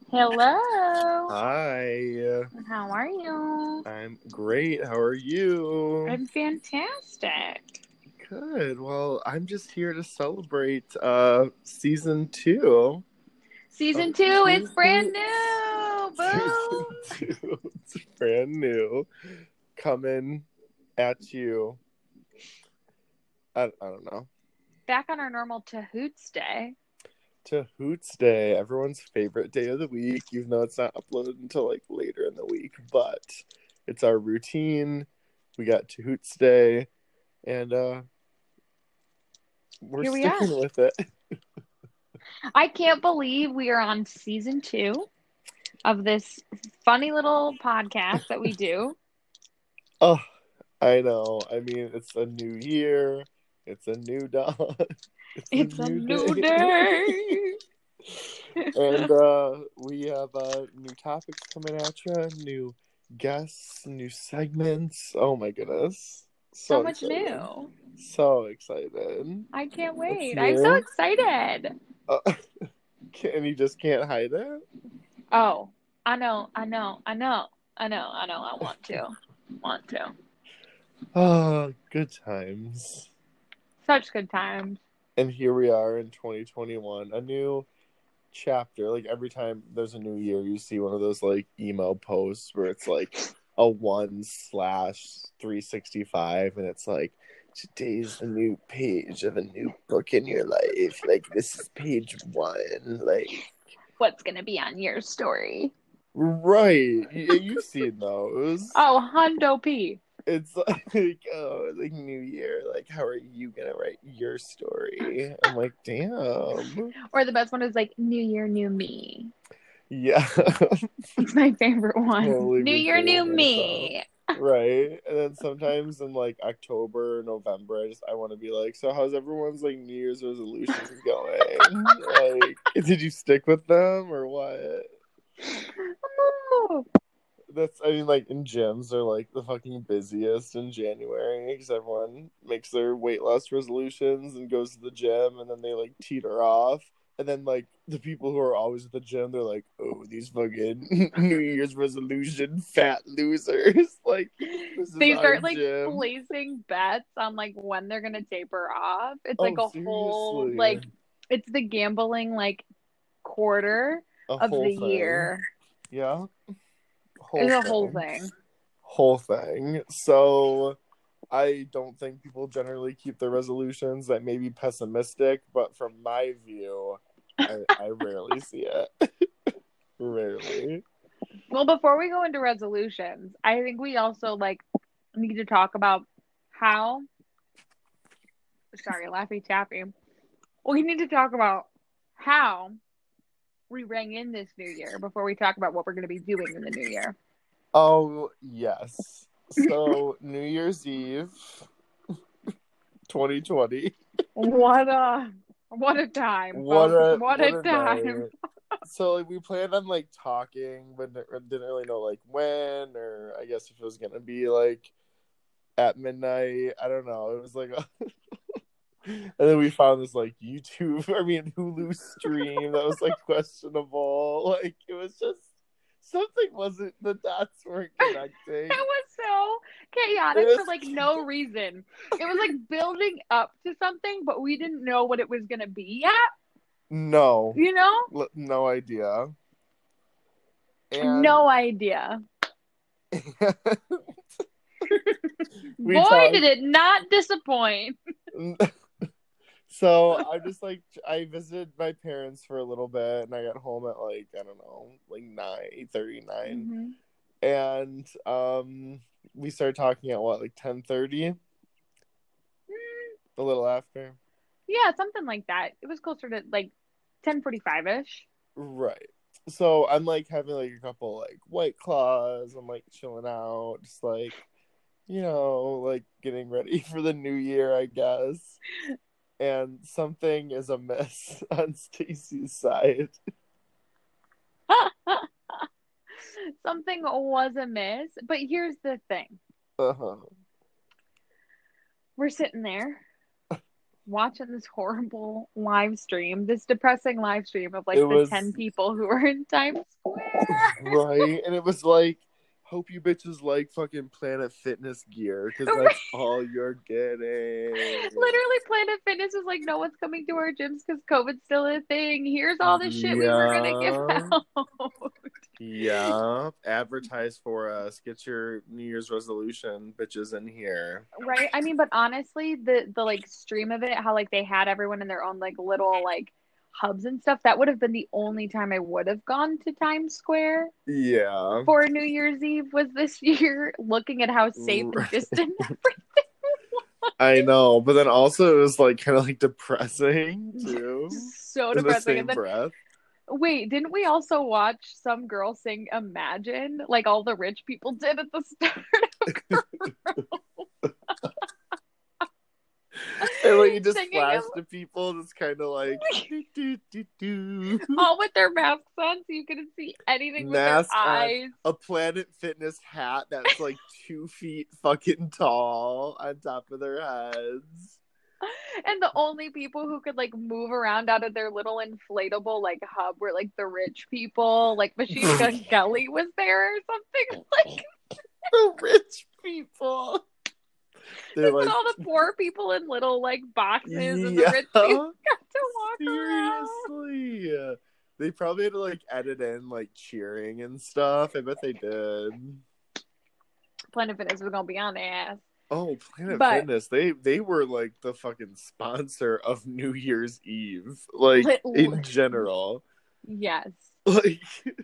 Hello. Hi, How are you? I'm great. How are you? I'm fantastic. Good. Well, I'm just here to celebrate season 2 of Season 2 is brand Tuesday. new. Season Boom. 2. It's brand new. Coming at you. I don't know. Back on our normal Tahoots Day. To Hoots Day, everyone's favorite day of the week, even though it's not uploaded until like later in the week, but it's our routine. We got to Hoots Day, and we're Here we are. sticking with it. I can't believe we are on season 2 of this funny little podcast that we do. Oh, I know. I mean, it's a new year. It's a new dawn. It's a new day. day. And we have new topics coming at you, new guests, new segments. Oh my goodness. So So much excited. new. So excited. I can't What's wait. I'm so new? excited. And you just can't hide it? Oh, I know. I want to. Oh, good times. Such good times. And here we are in 2021, a new chapter. Like every time there's a new year, you see one of those like email posts where it's like a 1/365, and it's like, today's the new page of a new book in your life. Like, this is page 1. Like, What's gonna be on your story? right. You've seen those. Oh, Hundo P. It's like, oh, like new year. Like, how are you gonna write your story? I'm like, damn. Or the best one is like New Year, New Me. Yeah. It's my favorite one. Totally New Year, New recreating myself. Me. Right. And then sometimes in like October, November, I want to be like, so how's everyone's like New Year's resolutions going? Like, did you stick with them or what? Oh. I mean, like in gyms, they're like the fucking busiest in January because everyone makes their weight loss resolutions and goes to the gym, and then they like teeter off. And then like the people who are always at the gym, they're like, oh, these fucking New Year's resolution fat losers. Like, this is They our start like gym. placing bets on like when they're gonna taper off. It's like Oh, a whole seriously. like it's the gambling like quarter A of whole the thing. year. Yeah. It's Whole a whole thing. thing. Whole thing. So I don't think people generally keep their resolutions. That may be pessimistic, but from my view, I rarely see it. Rarely. Well, before we go into resolutions, I think we also like need to talk about how. Sorry, Laffy Taffy. We need to talk about how we rang in this new year before we talk about what we're going to be doing in the new year. Oh, yes. So, New Year's Eve 2020. What a time, folks. What a time. Night. So like we planned on like talking, but didn't really know like when, or I guess if it was gonna be like at midnight. I don't know. It was like and then we found this like Hulu stream that was like questionable. Like it was just something wasn't, the dots weren't connecting. It was so chaotic for like no reason. It was like building up to something, but we didn't know what it was going to be yet. No. You know? No idea. And No idea. Boy, did it not disappoint. So I visited my parents for a little bit, and I got home at like, I don't know, like 9:39, and we started talking at what, like 10:30, a little after. Yeah, something like that. It was closer to like 10:45-ish. Right. So I'm like having like a couple like White Claws. I'm like chilling out, just like, like getting ready for the new year, I guess. And something is amiss on Stacy's side. Something was amiss, but here's the thing. Uh-huh. We're sitting there watching this horrible live stream, this depressing live stream of It like the 10 was people who were in Times Square. right, and it was like, hope you bitches like fucking Planet Fitness gear because that's all you're getting. Literally, Planet Fitness is like, no one's coming to our gyms because COVID's still a thing. Here's all the shit we were gonna give out. Yeah, advertise for us. Get your New Year's resolution bitches in here. Right? I mean, but honestly, the like stream of it, how like they had everyone in their own like little like hubs and stuff, that would have been the only time I would have gone to Times Square Yeah. for New Year's Eve was this year, looking at how safe and distant everything was. I know, but then also it was like kind of like depressing too. So In the depressing. same And then, breath. wait, didn't we also watch some girl sing Imagine like all the rich people did at the start of And like you just singing flash them? to people, it's kind of like do, do, do. All with their masks on so you couldn't see anything with their Mask on, eyes. a Planet Fitness hat that's like 2 feet fucking tall on top of their heads. And the only people who could like move around out of their little inflatable like hub were like the rich people. Like Machine Gun Kelly was there or something. Like The rich people. They're like, all the poor people in little like boxes and the yeah, rich people got to walk around. seriously. They probably had to like edit in like cheering and stuff. I bet they did. Planet Fitness was gonna be on their ass. Oh, Planet But- Fitness. They were like the fucking sponsor of New Year's Eve. Like in general. Yes. Like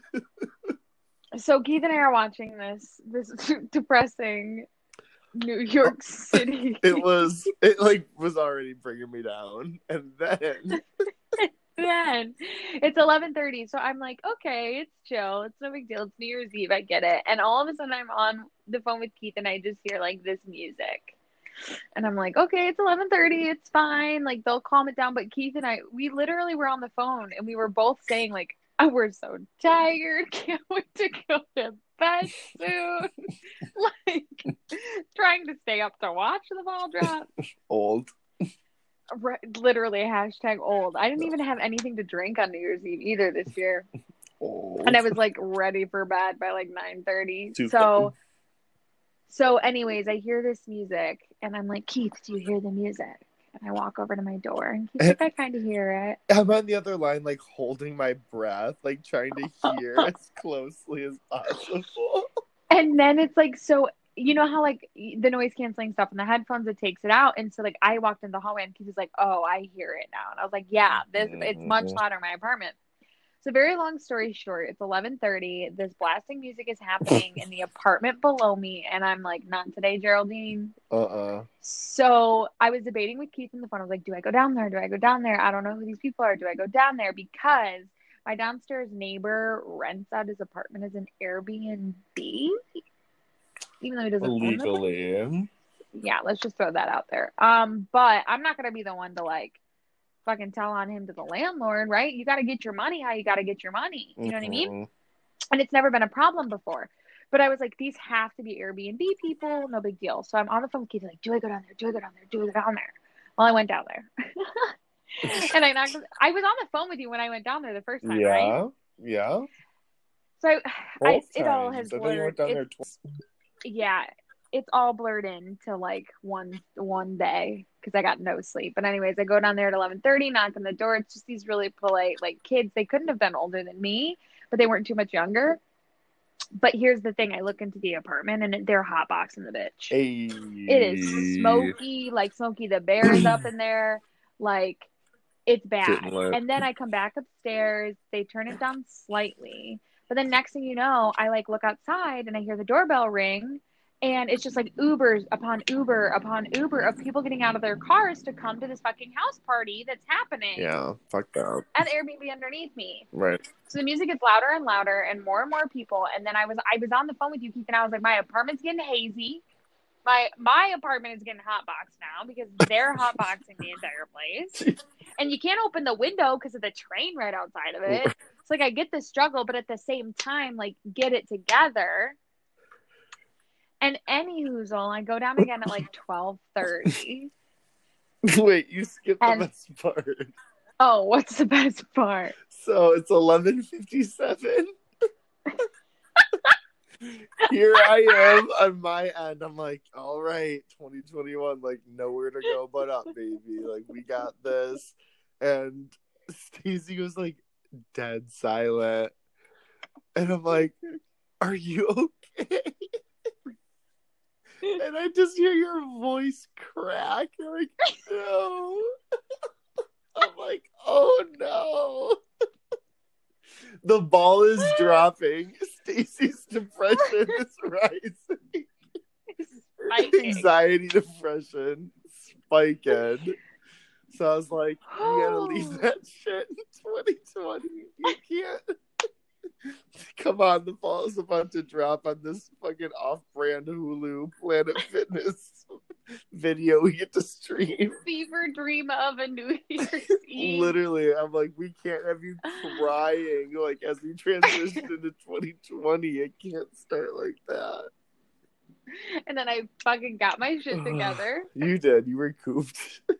So Keith and I are watching this depressing New York City. it was already bringing me down. And then Then it's 11:30, so I'm like, okay, it's chill, it's no big deal, it's New Year's Eve, I get it. And all of a sudden I'm on the phone with Keith and I just hear like this music, and I'm like, okay, it's 11:30, it's fine, like they'll calm it down. But Keith and I, we literally were on the phone and we were both saying like, oh, we're so tired, can't wait to go to bed soon. Like trying to stay up to watch the ball drop. old. Literally hashtag old. I didn't even have anything to drink on New Year's Eve either this year. Old. And I was like ready for bed by like 9:30. Too So anyways, I hear this music and I'm like, Keith, do you hear the music? And I walk over to my door and Keith's like, I kind of hear it. I'm on the other line, like holding my breath, like trying to hear as closely as possible. And then it's like, so you know how like the noise canceling stuff in the headphones, it takes it out. And so like I walked in the hallway and Keith was like, oh, I hear it now. And I was like, yeah, it's much louder in my apartment. So very long story short, it's 11:30. This blasting music is happening in the apartment below me. And I'm like, not today, Geraldine. So I was debating with Keith on the phone. I was like, do I go down there? Do I go down there? I don't know who these people are. Do I go down there? Because my downstairs neighbor rents out his apartment as an Airbnb. Even though he doesn't own the place. Legally. Yeah, let's just throw that out there. But I'm not gonna be the one to like fucking tell on him to the landlord, right? You got to get your money how you got to get your money. You know what I mean? And it's never been a problem before. But I was like, these have to be Airbnb people. No big deal. So I'm on the phone with Keith, like, do I go down there? Do I go down there? Do I go down there? Well, I went down there. And I was on the phone with you when I went down there the first time, right? Yeah. So it all has I thought you went blurred. down there twice. Yeah, it's all blurred into like one day because I got no sleep. But anyways, I go down there at 11:30, knock on the door. It's just these really polite like kids. They couldn't have been older than me, but they weren't too much younger. But here's the thing: I look into the apartment and they're hotboxing the bitch. Hey. It is smoky, like Smokey the Bear is up in there, like it's bad. And then I come back upstairs. They turn it down slightly. But then next thing you know, I like look outside and I hear the doorbell ring, and it's just like Ubers upon Uber upon Uber of people getting out of their cars to come to this fucking house party that's happening. Yeah, fuck that. At the Airbnb underneath me. Right. So the music gets louder and louder and more people. And then I was on the phone with you, Keith, and I was like, my apartment's getting hazy. My apartment is getting hotboxed now because they're hotboxing the entire place. And you can't open the window because of the train right outside of it. It's like I get the struggle, but at the same time, like get it together. And anyhoozle, I go down again at like 12:30. Wait, you skipped the And best part. oh, what's the best part? So it's 11:57. Here I am on my end. I'm like, all right, 2021, like nowhere to go but up, baby. Like we got this. And Stacey was like dead silent. And I'm like, are you okay? And I just hear your voice crack. You're like, no. I'm like, oh no. The ball is dropping. Stacey's depression is rising. Spiking. Anxiety, depression, spiking. So I was like, you gotta leave that shit in 2020. You can't. Come on, the ball is about to drop on this fucking off-brand Hulu Planet Fitness video we get to stream. Fever dream of a New Year's Eve. Literally, I'm like, we can't have you crying like as we transition into 2020. It can't start like that. And then I fucking got my shit together You did. You recouped.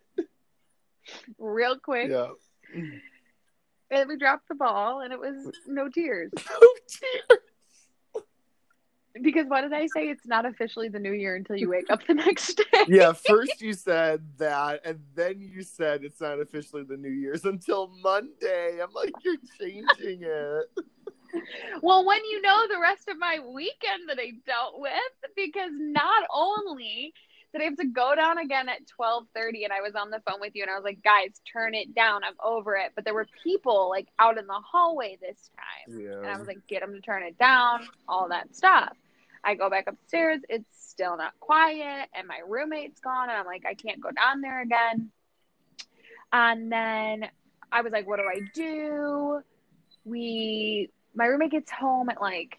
real quick. Yeah. And we dropped the ball, and it was no tears. No tears. Because what did I say? It's not officially the new year until you wake up the next day. Yeah, first you said that, and then you said it's not officially the New Year's until Monday. I'm like, you're changing it. Well, when you know the rest of my weekend that I dealt with, because not only did I have to go down again at 12:30, and I was on the phone with you, and I was like, guys, turn it down. I'm over it. But there were people like out in the hallway this time. Yeah. And I was like, get them to turn it down, all that stuff. I go back upstairs. It's still not quiet. And my roommate's gone. And I'm like, I can't go down there again. And then I was like, what do I do? My roommate gets home at like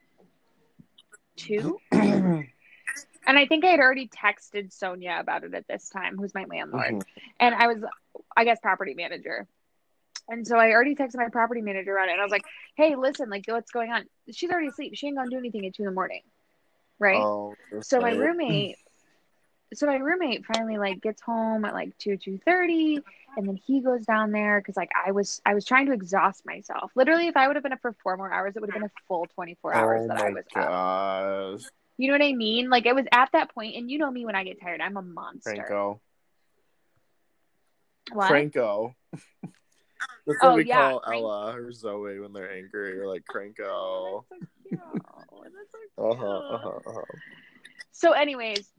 2. And I think I had already texted Sonia about it at this time, who's my landlord. Mhm. And I was, I guess, property manager. And so I already texted my property manager on it. And I was like, hey, listen, like, what's going on? She's already asleep. She ain't going to do anything at 2 a.m. Right? Oh, So my roommate finally like gets home at like 2:30, and then he goes down there because like I was trying to exhaust myself. Literally, if I would have been up for 4 more hours, it would have been a full 24 hours that I was up. Gosh. You know what I mean? Like it was at that point, and you know me when I get tired, I'm a monster. Franco. What? Franco. That's what we yeah, call Ella or Zoe when they're angry. You're like, Franco. Oh, that's so cute. So anyways,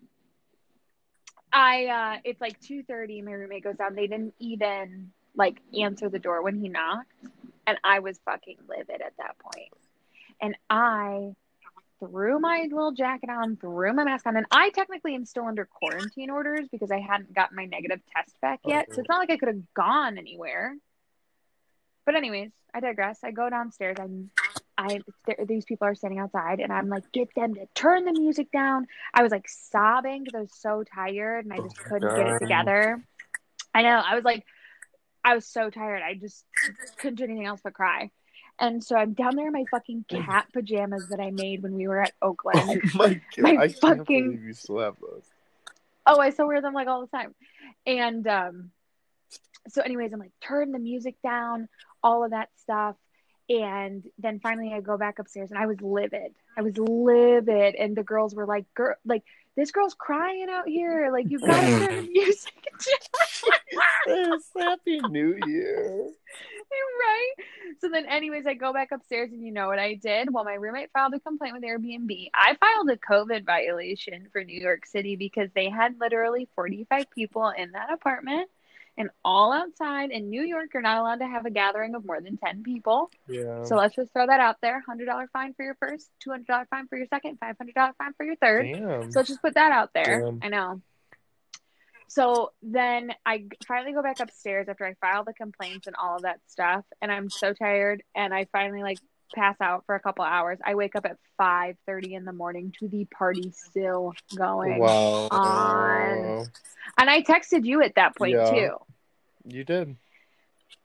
it's like 2:30, my roommate goes down. They didn't even like answer the door when he knocked, and I was fucking livid at that point. And I threw my little jacket on, threw my mask on, and I technically am still under quarantine orders because I hadn't gotten my negative test back yet. So it's not like I could have gone anywhere. But anyways, I digress. I go downstairs. These people are standing outside, and I'm like, get them to turn the music down. I was like sobbing because I was so tired, and I just couldn't get it together. I know. I was so tired. I just couldn't do anything else but cry. And so I'm down there in my fucking cat pajamas that I made when we were at Oakland. Oh my God. I can't believe you still have those. Oh, I still wear them like all the time. And so anyways, I'm like, turn the music down, all of that stuff. And then finally I go back upstairs, and I was livid. And the girls were like, this girl's crying out here. Like, you gotta turn the music down. Happy New Year. Right? So then anyways, I go back upstairs, and you know what I did? Well, my roommate filed a complaint with Airbnb. I filed a COVID violation for New York City because they had literally 45 people in that apartment. And all outside in New York, you're not allowed to have a gathering of more than 10 people. Yeah. So let's just throw that out there. $100 fine for your first, $200 fine for your second, $500 fine for your third. Damn. So let's just put that out there. Damn. I know. So then I finally go back upstairs after I file the complaints and all of that stuff. And I'm so tired. And I finally like pass out for a couple hours. I wake up at 5:30 in the morning to the party still going on. And I texted you at that point too. You did.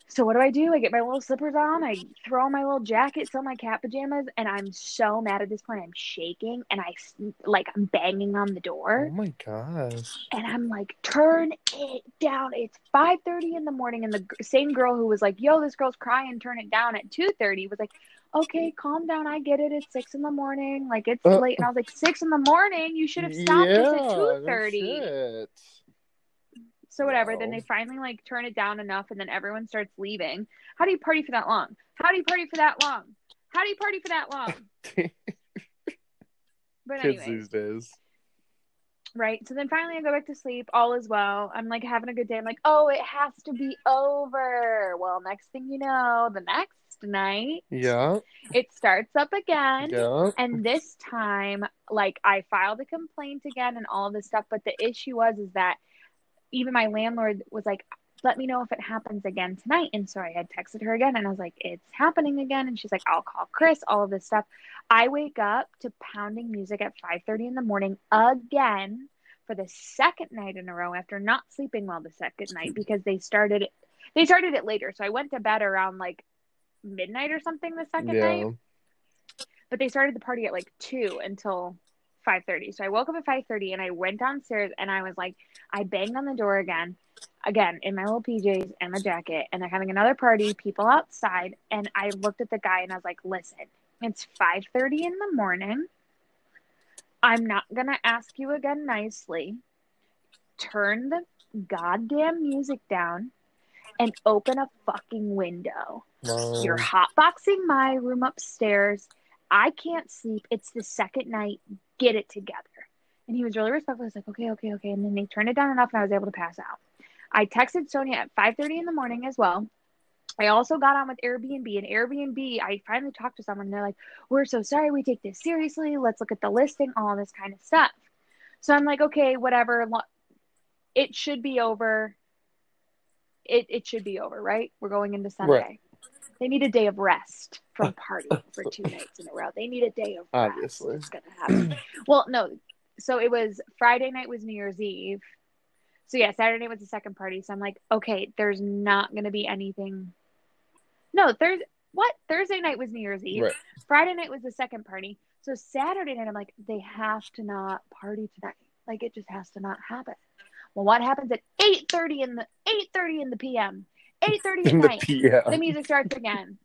So what do? I get my little slippers on, I throw on my little jacket, still my cat pajamas, and I'm so mad at this point. I'm shaking, and I'm banging on the Oh door, my gosh. and I'm like, turn it down. It's 5:30 in the morning, and the same girl who was like, yo, this girl's crying, turn it down at 2:30 was like, okay, calm down. I get it. It's 6 in the morning. Like, it's late. And I was like, 6 in the morning? You should have stopped us at Yeah, no 2:30. shit. So whatever. Then Wow. they finally like turn it down enough, and then everyone starts leaving. How do you party for that long? How do you party for that long? How do you party for that long? But Kids anyway, these days. right. So then finally I go back to sleep. All is well. I'm like having a good day. I'm like, oh, it has to be over. Well, next thing you know, the next night, Yeah. it starts up again. Yeah. And this time, like, I filed a complaint again and all of this stuff. But the issue is that even my landlord was like, let me know if it happens again tonight. And so I had texted her again, and I was like, it's happening again. And she's like, I'll call Chris, all of this stuff. I wake up to pounding music at 5:30 in the morning again for the second night in a row after not sleeping well the second night, because they started it later. So I went to bed around like midnight or something the second night, Yeah. but they started the party at like 2 until 5:30. So I woke up at 5:30, and I went downstairs, and I was like, I banged on the door again in my little PJs and my jacket, and they're having another party, people outside. And I looked at the guy, and I was like, listen, it's 5:30 in the morning. I'm not going to ask you again nicely. Turn the goddamn music down and open a fucking window. You're hotboxing my room upstairs. I can't sleep. It's the second night. Get it together. And he was really respectful. I was like, okay. And then they turned it down enough, and I was able to pass out. I texted Sonia at 5:30 in the morning as well. I also got on with Airbnb, and Airbnb, I finally talked to someone. And they're like, we're so sorry. We take this seriously. Let's look at the listing, all this kind of stuff. So I'm like, okay, whatever. It should be over. It should be over, right? We're going into Sunday. Right. They need a day of rest from partying for 2 nights in a row. They need a day of rest. Obviously. It's going to happen. Well, no. So it was Friday night was New Year's Eve. So yeah, Saturday night was the second party. So I'm like, okay, there's not going to be anything. No, Thursday night was New Year's Eve. Right. Friday night was the second party. So Saturday night, I'm like, they have to not party tonight. Like, it just has to not happen. Well, what happens at 8:30 in the PM? 8:30 at night. The music starts again.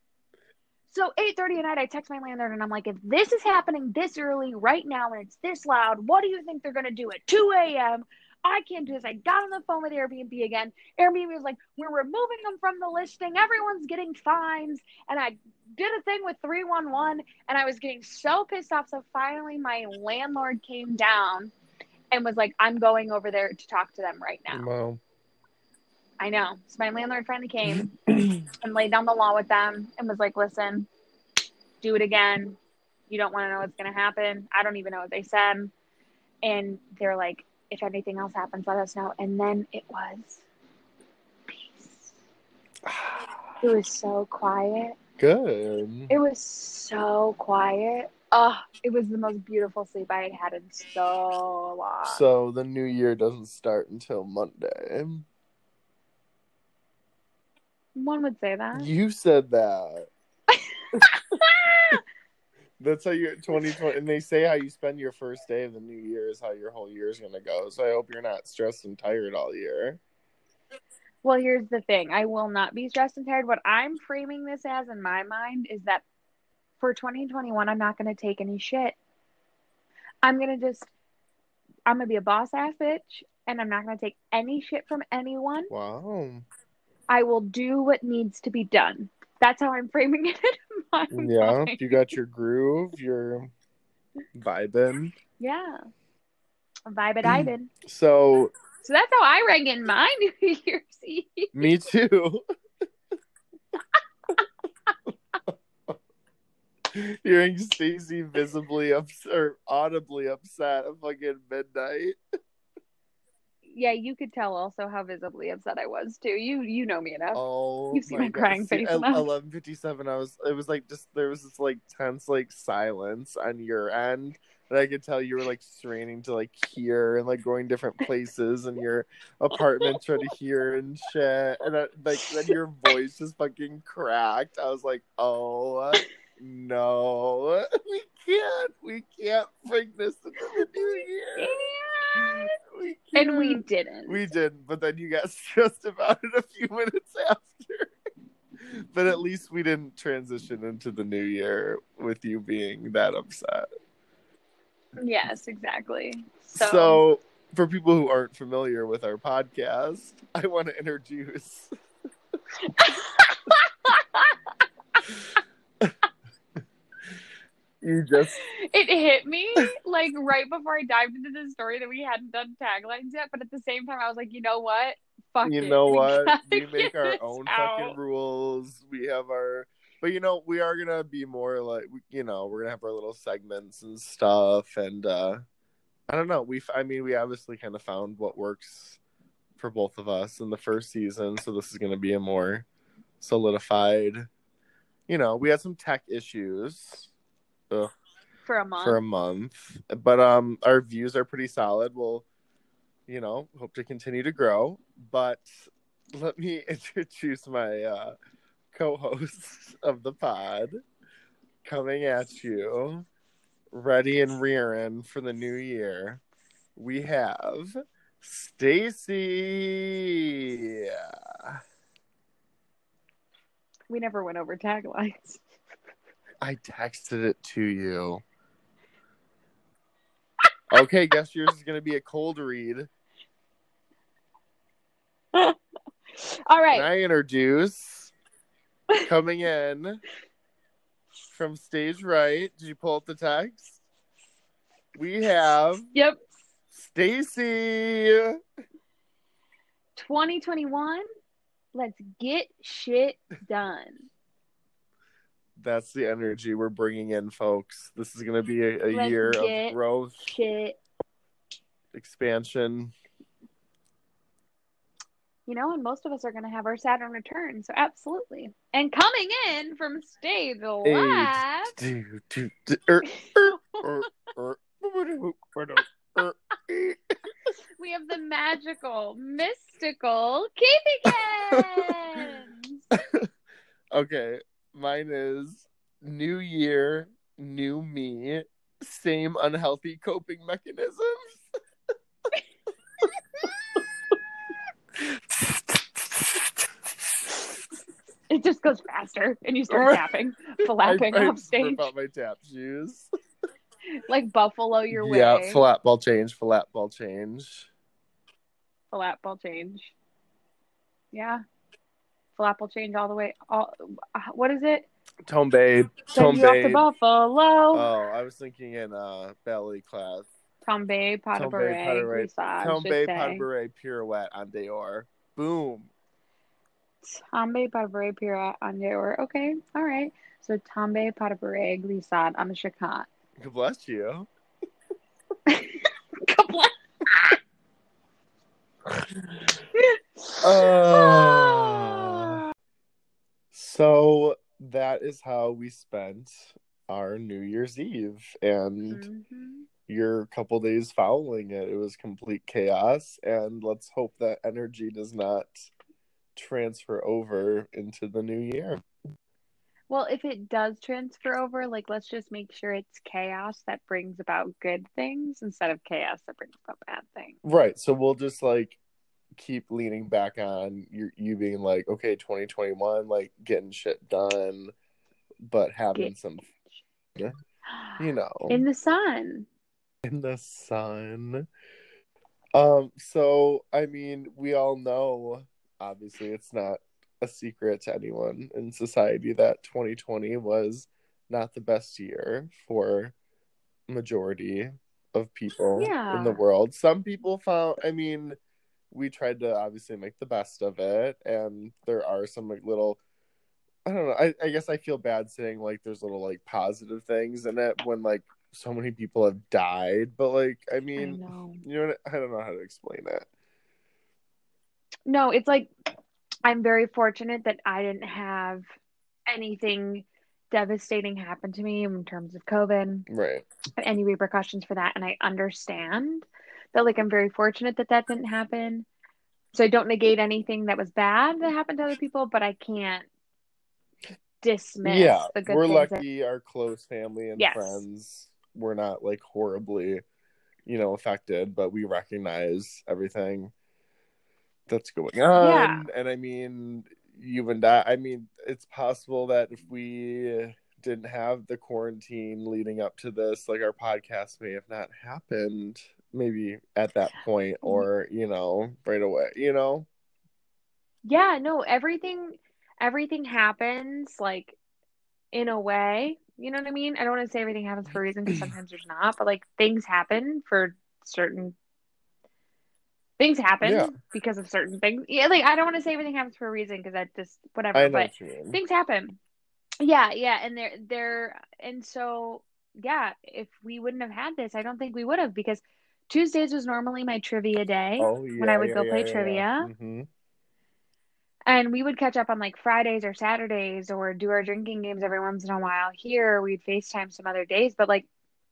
So 8:30 at night, I text my landlord, and I'm like, if this is happening this early right now and it's this loud, what do you think they're going to do at 2 a.m.? I can't do this. I got on the phone with Airbnb again. Airbnb was like, we're removing them from the listing. Everyone's getting fines. And I did a thing with 311, and I was getting so pissed off. So finally, my landlord came down and was like, I'm going over there to talk to them right now. Wow. I know. So my landlord finally came and laid down the law with them and was like, listen, do it again. You don't want to know what's going to happen. I don't even know what they said. And they're like, if anything else happens, let us know. And then it was peace. It was so quiet. Good. It was so quiet. Oh, it was the most beautiful sleep I had had in so long. So the new year doesn't start until Monday. One would say that. You said that. That's how you're 2020, and they say how you spend your first day of the new year is how your whole year is going to go. So I hope you're not stressed and tired all year. Well, here's the thing. I will not be stressed and tired. What I'm framing this as in my mind is that for 2021, I'm not going to take any shit. I'm going to be a boss ass bitch, and I'm not going to take any shit from anyone. Wow. I will do what needs to be done. That's how I'm framing it in my mind. You got your groove, you're vibing. Yeah. Vibing. So that's how I rang in my New Year's Eve. Me too. Hearing Stacey visibly or audibly upset at fucking midnight. yeah, you could tell also how visibly upset I was too. You know me enough. Oh You've seen my my god! crying See, face enough. 11:57. It was like just there was this like tense like silence on your end, and I could tell you were like straining to like hear and like going different places in your apartment trying to hear and shit, and like then your voice just fucking cracked. I was like, oh no, we can't bring this into the new year. We can't. And we didn't. We didn't, but then you got stressed about it a few minutes after. But at least we didn't transition into the new year with you being that upset. Yes, exactly. So for people who aren't familiar with our podcast, I want to introduce it hit me like right before I dived into the story that we hadn't done taglines yet, but at the same time I was like, you know what? Fuck you it. know what? We We make our this own out. fucking rules. We have our, but we are gonna be more like, we're gonna have our little segments and stuff, and I don't know. We obviously kind of found what works for both of us in the first season, so this is gonna be a more solidified. We had some tech issues. For a month. But our views are pretty solid. We'll hope to continue to grow. But let me introduce my co-hosts of the pod, coming at you ready and rearing for the new year. We have Stacy. We never went over taglines. I texted it to you. Okay, guess yours is going to be a cold read. All right. And I introduce, coming in from stage right. Did you pull up the text? We have Yep. Stacy. 2021. Let's get shit done. That's the energy we're bringing in, folks. This is going to be a year of growth, expansion. And most of us are going to have our Saturn return, so absolutely. And coming in from stage left, we have the magical, mystical Keepykins. Okay, mine is new year, new me, same unhealthy coping mechanisms. It just goes faster, and you start tapping, flapping off stage. I rip out my tap shoes. Like Buffalo your way. Yeah, flat ball change. Flat ball change. Yeah. Flat ball change all the way. What is it? Tombe. Send you off to Buffalo. Oh, I was thinking in ballet class. Tombe, pas de bourrée, Tombe, pas de bourrée, pirouette on Dior. Boom. Tombe, pas de bourrée, pirouette on Dior. Okay, all right. So tombe, pas de bourrée, glissade on the chacon. God bless you. God bless. So that is how we spent our New Year's Eve, and your couple days following it. It was complete chaos, and let's hope that energy does not transfer over into the new year. Well, if it does transfer over, let's just make sure it's chaos that brings about good things instead of chaos that brings about bad things. Right. So we'll just keep leaning back on you being like, okay, 2021, getting shit done, but having some, in the sun. In the sun. So I mean, we all know, obviously, it's not a secret to anyone in society that 2020 was not the best year for majority of people in the world. Some people we tried to obviously make the best of it, and there are some little, I don't know, I guess I feel bad saying there's little positive things in it when so many people have died, but I don't know how to explain it. no, it's like I'm very fortunate that I didn't have anything devastating happen to me in terms of COVID, Right. any repercussions for that. And I understand that, like, I'm very fortunate that that didn't happen. So I don't negate anything that was bad that happened to other people, but I can't dismiss Yeah, the good we're things that, lucky our close family and yes. friends were not like horribly, affected, but we recognize everything that's going Yeah. on. And I mean, you and I mean, it's possible that if we didn't have the quarantine leading up to this, like our podcast may have not happened maybe at that point or, right away. Yeah, no, everything happens like in a way. You know what I mean? I don't want to say everything happens for a reason because sometimes there's not, but like things happen for certain things Yeah, happen because of certain things. Yeah, like I don't want to say everything happens for a reason because that just I whatever, know but what you mean. things happen. Yeah, yeah, and and so yeah, if we wouldn't have had this, I don't think we would have because Tuesdays was normally my trivia day Oh, when I yeah, would yeah, go yeah, play yeah, yeah. trivia. Mm-hmm. And we would catch up on like Fridays or Saturdays or do our drinking games every once in a while. Here, we'd FaceTime some other days, but like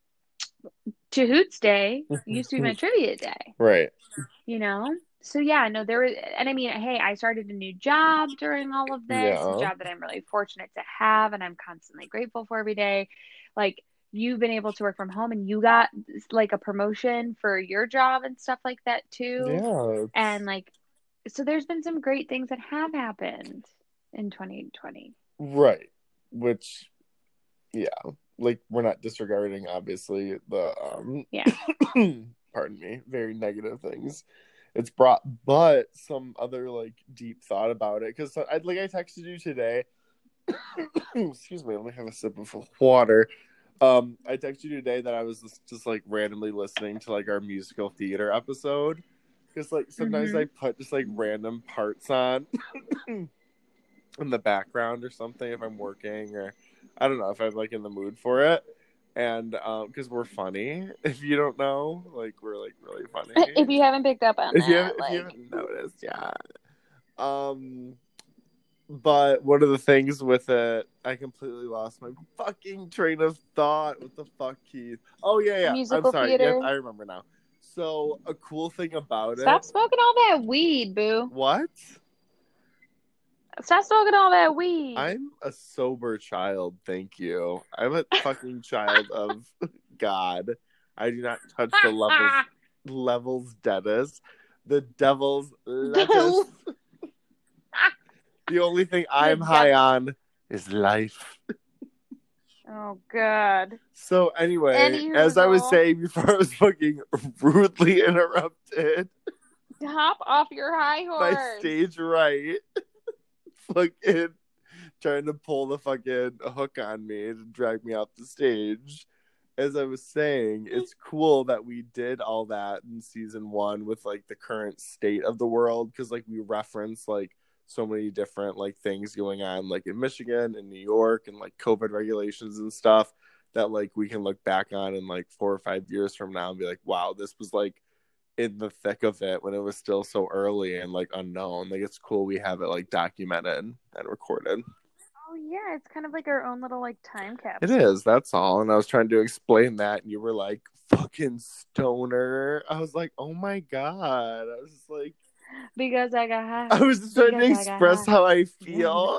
Hoots Day used to be my trivia day, Right. you know? So yeah, no, there was, and I mean, hey, I started a new job during all of this, a Yeah. job that I'm really fortunate to have and I'm constantly grateful for every day. Like you've been able to work from home and you got like a promotion for your job and stuff like that too. Yeah. And like, so there's been some great things that have happened in 2020. Right. Which, yeah, like we're not disregarding obviously the Yeah. pardon me, very negative things it's brought, but some other like deep thought about it because I texted you today. Excuse me, let me have a sip of water. I texted you today that I was just like randomly listening to like our musical theater episode because like sometimes I put just like random parts on in the background or something if I'm working or I don't know if I'm like in the mood for it. And because we're funny, if you don't know, like we're like really funny. If you haven't picked up on that, If you haven't noticed, yeah. But one of the things with it, I completely lost my fucking train of thought. What the fuck, Keith? Oh yeah. I'm musical sorry. theater. Yep, I remember now. So a cool thing about Stop it. smoking all that weed, boo. What? Stop smoking all that weed. I'm a sober child, thank you. I'm a fucking child of God. I do not touch the levels Dennis. The devil's lettuce. The only thing I'm high on is life. Oh, God. So anyway, as I was Anywho, saying before I was fucking rudely interrupted hop off your high by horse. stage right, fucking trying to pull the fucking hook on me to drag me off the stage. As I was saying, it's cool that we did all that in season 1 with like the current state of the world because like we reference like so many different like things going on like in Michigan and New York and like COVID regulations and stuff that like we can look back on in like 4 or 5 years from now and be like, wow, this was like in the thick of it when it was still so early and like unknown. Like it's cool we have it like documented and recorded. Oh, yeah. It's kind of like our own little like time capsule. It is, that's all. And I was trying to explain that and you were like, fucking stoner. I was like, oh my God. I was just like, because I got high. I was just trying to express how I feel.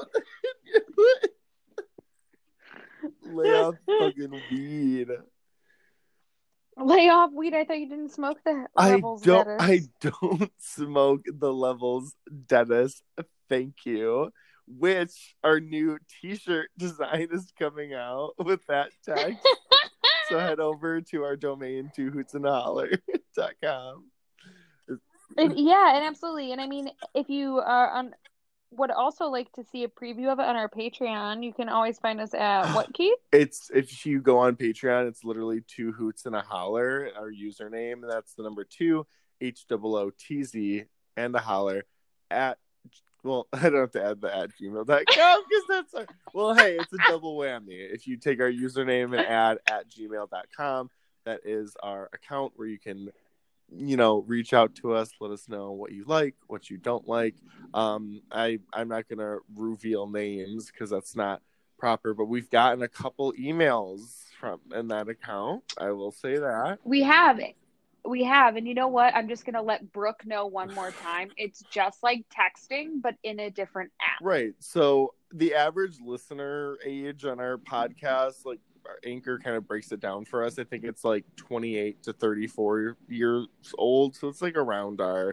Lay off fucking weed. Lay off weed. I thought you didn't smoke the levels, Dennis. I don't smoke the levels, Dennis. Thank you. Which our new t-shirt design is coming out with that text. So head over to our domain to hootsandholler.com. Yeah, and absolutely. And I mean, if you would also like to see a preview of it on our Patreon, you can always find us at what, Keith? It's if you go on Patreon, it's literally 2 hoots and a holler, our username, and that's the number 2 HOOTZ and a holler at. Well, I don't have to add the at gmail.com because that's well, hey, it's a double whammy. If you take our username and add at gmail.com, that is our account where you can reach out to us. Let us know what you like, what you don't like. I'm not going to reveal names because that's not proper, but we've gotten a couple emails from in that account. I will say that. We have. And you know what? I'm just going to let Brooke know one more time. It's just like texting, but in a different app. Right. So the average listener age on our podcast, like our Anchor kind of breaks it down for us. I think it's like 28 to 34 years old. So it's like around our,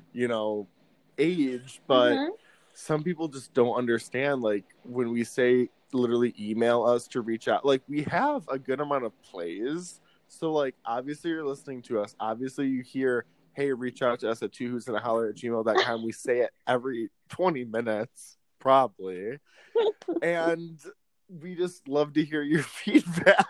age. But some people just don't understand, like, when we say literally email us to reach out, like, we have a good amount of plays. So, like, obviously you're listening to us. Obviously you hear, hey, reach out to us at twowhosandaholler@gmail.com. We say it every 20 minutes, probably. And we just love to hear your feedback.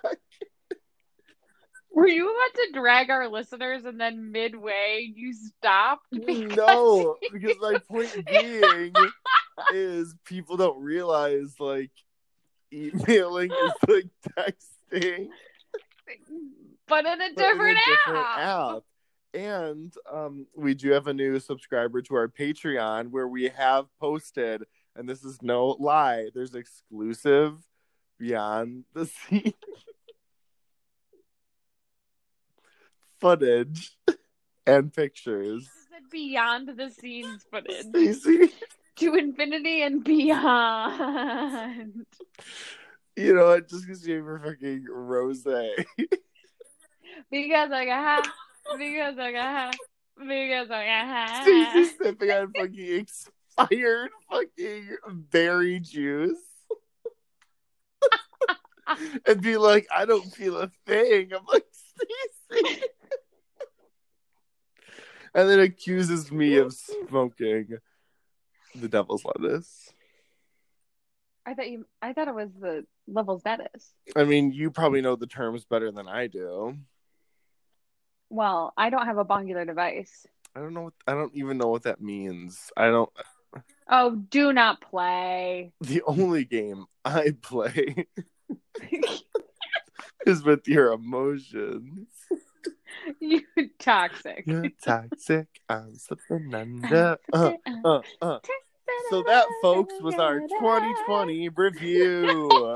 Were you about to drag our listeners and then midway you stopped? No, because my point being is people don't realize, like, emailing is like texting. But in a different app. And we do have a new subscriber to our Patreon where we have posted, and this is no lie, there's exclusive behind the scenes footage and pictures. Beyond the scenes footage. Stacey. To infinity and beyond. You know what? Just because you have fucking rose. Because I got high. Stacey's sipping on fucking expired fucking berry juice. And be like, I don't feel a thing. I'm like, Stacey. And then accuses me of smoking the devil's lettuce. I thought it was the devil's lettuce. I mean, you probably know the terms better than I do. Well, I don't have a bongular device. I don't even know what that means. I don't. Oh, do not play. The only game I play is with your emotions. You toxic. You're toxic. I'm slipping under. So that, folks, was our 2020 review.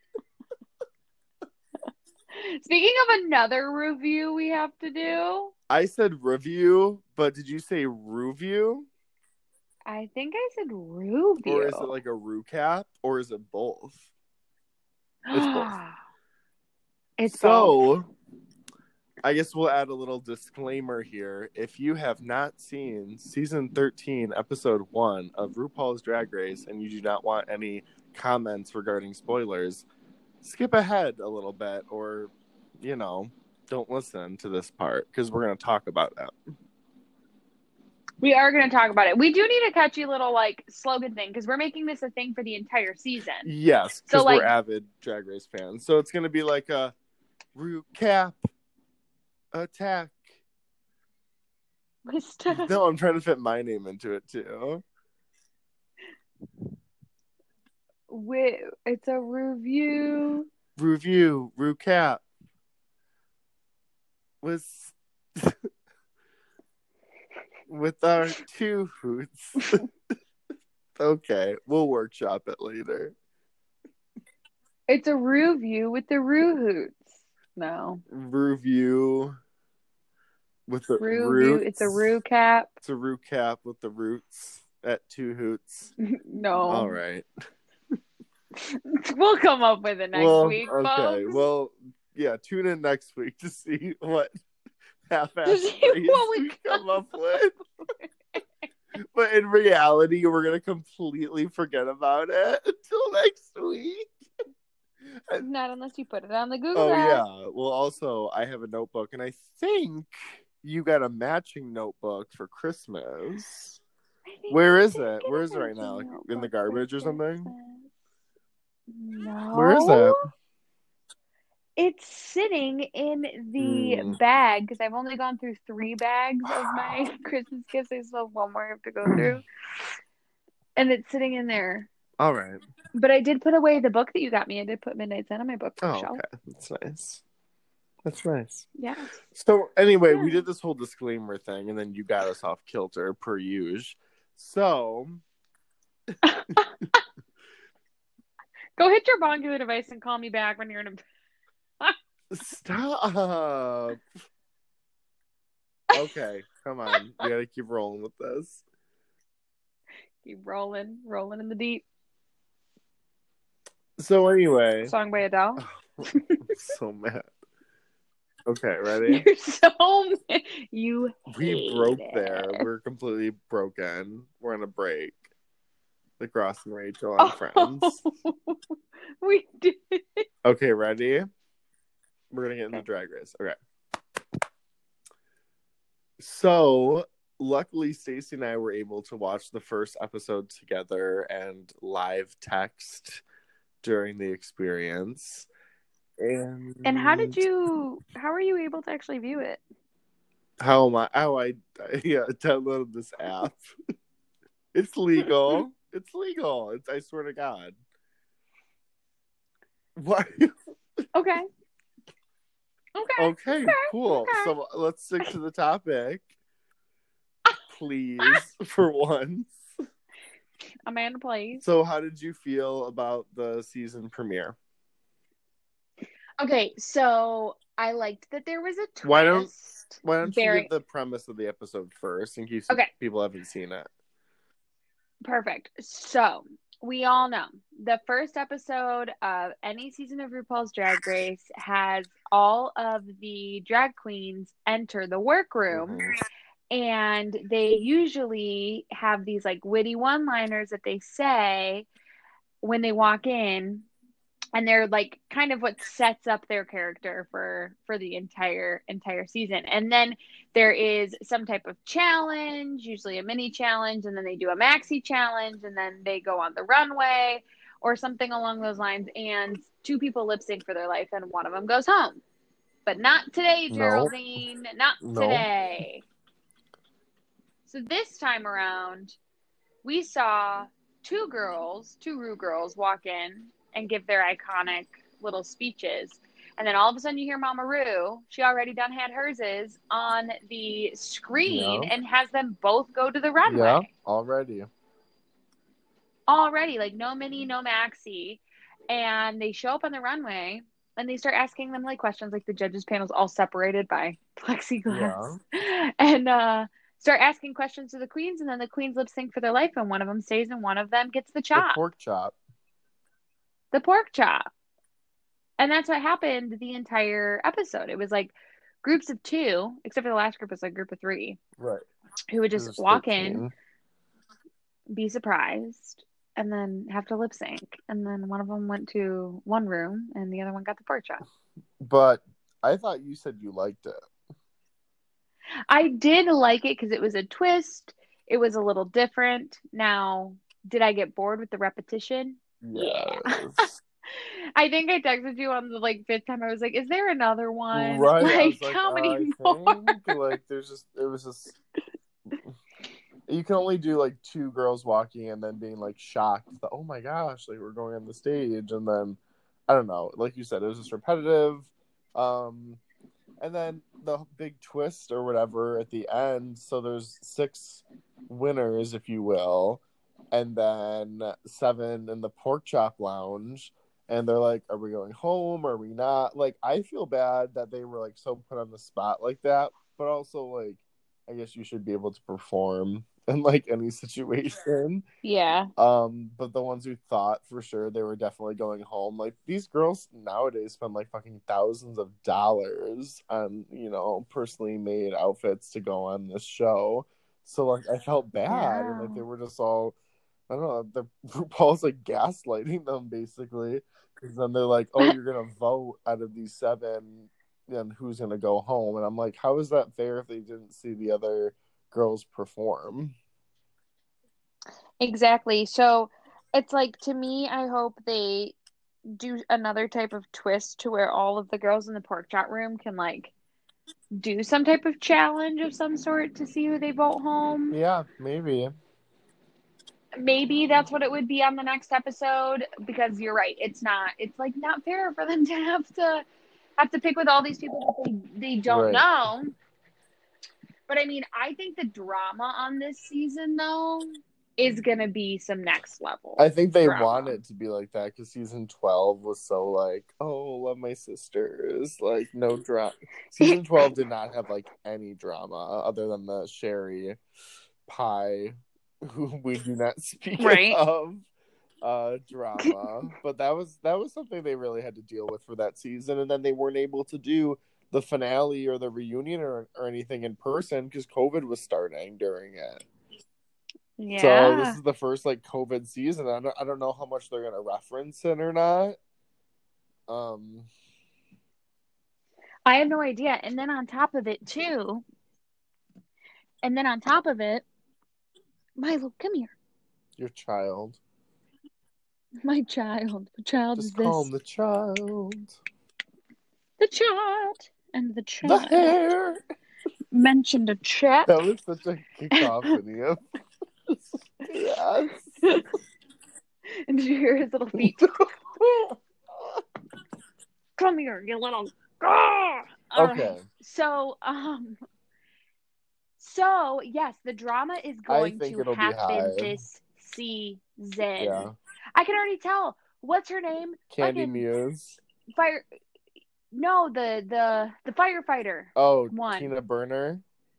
Speaking of another review we have to do. I said review, but did you say review? I think I said review. Or is it like a recap? Or is it both? It's both. It's both. I guess we'll add a little disclaimer here. If you have not seen season 13, episode 1 of RuPaul's Drag Race, and you do not want any comments regarding spoilers, skip ahead a little bit, or, don't listen to this part, because we're going to talk about that. We are going to talk about it. We do need a catchy little, slogan thing, because we're making this a thing for the entire season. Yes, because we're avid Drag Race fans. So it's going to be like a recap. Attack. No, I'm trying to fit my name into it too. It's a review. Recap. With our two hoots. Okay, we'll workshop it later. It's a review with the hoots. No. Review with the roots. It's a recap. It's a recap with the roots at two hoots. No. All right. We'll come up with it next week, folks. Okay. Well, yeah, tune in next week to see what half-assed we come up with. But in reality, we're going to completely forget about it until next week. Not unless you put it on the Google Doc. Yeah. Well, also, I have a notebook, and I think you got a matching notebook for Christmas. Where is it? Where is it right now? Like, in the garbage or something? No. Where is it? It's sitting in the bag, because I've only gone through 3 bags of my Christmas gifts. I still have one more I have to go through. And it's sitting in there. All right. But I did put away the book that you got me. I did put Midnight Sun on my bookshelf. Okay. That's nice. That's nice. Yes. So anyway, we Yeah. did this whole disclaimer thing, and then you got us off kilter per usual. So Go hit your Bongular device and call me back when you're in a. stop. Okay, come on. We gotta keep rolling with this. Keep rolling in the deep. So anyway, Song by Adele. I'm so mad. Okay, ready? You're so mad. You We hate broke it. there. We're completely broken. We're on a break. Like Ross and Rachel on Friends. We did. Okay, ready? We're gonna get into Okay. Drag Race. Okay. So luckily Stacey and I were able to watch the first episode together and live text during the experience. And how were you able to actually view it? How am I? Yeah, downloaded this app. It's legal. It's legal. I swear to God. What? Okay. Okay, cool. Okay. So let's stick to the topic, please, for once. Amanda, please. So, how did you feel about the season premiere? Okay, so I liked that there was a twist. Why don't you give the premise of the episode first, in case people haven't seen it? Perfect. So we all know the first episode of any season of RuPaul's Drag Race has all of the drag queens enter the workroom, and they usually have these like witty one-liners that they say when they walk in, and they're like kind of what sets up their character for the entire season. And then there is some type of challenge, usually a mini challenge, and then they do a maxi challenge, and then they go on the runway or something along those lines, and two people lip sync for their life and one of them goes home. But not today, Geraldine. Not today. So this time around, we saw two Ru girls walk in and give their iconic little speeches. And then all of a sudden you hear Mama Ru, she already done had hers on the screen and has them both go to the runway. Yeah, already. Like no mini, no maxi. And they show up on the runway and they start asking them like questions, like the judges panel's all separated by plexiglass. Yeah. And start asking questions to the queens, and then the queens lip sync for their life, and one of them stays and one of them gets the chop. The pork chop. And that's what happened the entire episode. It was like groups of two, except for the last group was like a group of three. Right. Who would just walk 13. In, be surprised, and then have to lip sync. And then one of them went to one room and the other one got the pork chop. But I thought you said you liked it. I did like it because it was a twist. It was a little different. Now, did I get bored with the repetition? Yes. Yeah. I think I texted you on the like fifth time. I was like, "Is there another one? Right? Like, how many more?" Like, it was just. You can only do like two girls walking and then being like shocked that, oh my gosh, like we're going on the stage, and then I don't know, like you said, it was just repetitive. And then the big twist or whatever at the end. So there's 6 winners, if you will, and then 7 in the pork chop lounge. And they're like, are we going home? Are we not? Like, I feel bad that they were like so put on the spot like that. But also, like, I guess you should be able to perform in like any situation. Yeah. But the ones who thought for sure they were definitely going home, like these girls nowadays spend like fucking thousands of dollars on, you know, personally made outfits to go on this show. So like I felt bad, and like they were just all, I don't know, the RuPaul's like gaslighting them basically, because then they're like, oh, you're gonna vote out of these 7 and who's gonna go home. And I'm like, how is that fair if they didn't see the other girls perform? Exactly. So it's like, to me, I hope they do another type of twist to where all of the girls in the pork chop room can like do some type of challenge of some sort to see who they vote home. Yeah, maybe that's what it would be on the next episode, because you're right, it's like not fair for them to have to have to pick with all these people that they don't Right. know. But I mean, I think the drama on this season, though, is going to be some next level. I think they drama. want it to be like that because season 12 was so like, oh, love my sisters, like no drama. Season 12 did not have like any drama other than the Sherry pie, who we do not speak Right. of, drama. But that was something they really had to deal with for that season, and then they weren't able to do the finale or the reunion or anything in person because COVID was starting during it. Yeah. So this is the first like COVID season. I don't know how much they're gonna reference it or not. I have no idea. And then on top of it, Milo, come here. Your child. My child. The child Just is call this. him the child. The child. And the The child. hair. Mentioned a chat. That was such a cacophony of. Yes. And did you hear his little feet? Come here, you little. Okay. So yes, the drama is going to happen this season. Yeah. I can already tell. What's her name? Candy Muse. No, the firefighter. Oh, one. Tina Burner.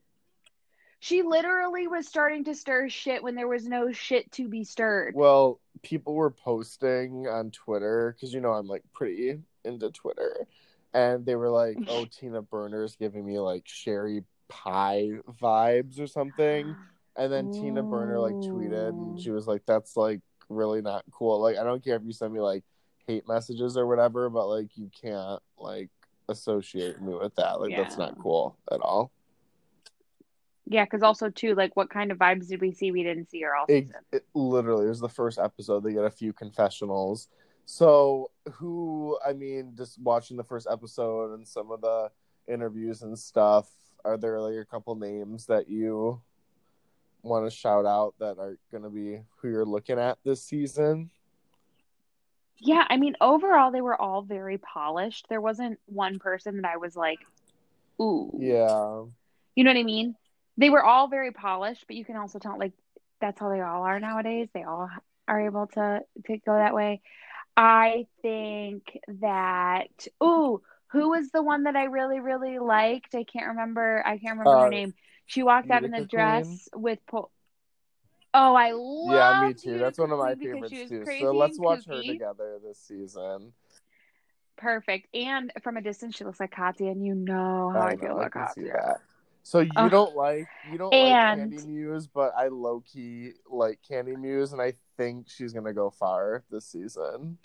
She literally was starting to stir shit when there was no shit to be stirred. Well, people were posting on Twitter because I'm like pretty into Twitter, and they were like, "Oh, Tina Burner's giving me like Sherry Pie vibes or something," and then Tina Burner like tweeted and she was like, "That's like really not cool. Like, I don't care if you send me like hate messages or whatever, but like you can't like associate me with that. Like that's not cool at all." Yeah, because also too, like, what kind of vibes did we see? We didn't see her all season. It literally, it was the first episode. They get a few confessionals. So just watching the first episode and some of the interviews and stuff, are there like a couple names that you want to shout out that are going to be who you're looking at this season? Yeah, I mean, overall, they were all very polished. There wasn't one person that I was like, ooh. Yeah. You know what I mean? They were all very polished, but you can also tell, like, that's how they all are nowadays. They all are able to go that way. I think that, who was the one that I really, really liked? I can't remember her name. She walked out in the dress with Oh, I love. Yeah, me too. That's one of my favorites too. So let's watch her together this season. Perfect. And from a distance, she looks like Katya, and you know how I feel about Katya. So you don't like Candy Muse, but I low key like Candy Muse, and I think she's gonna go far this season.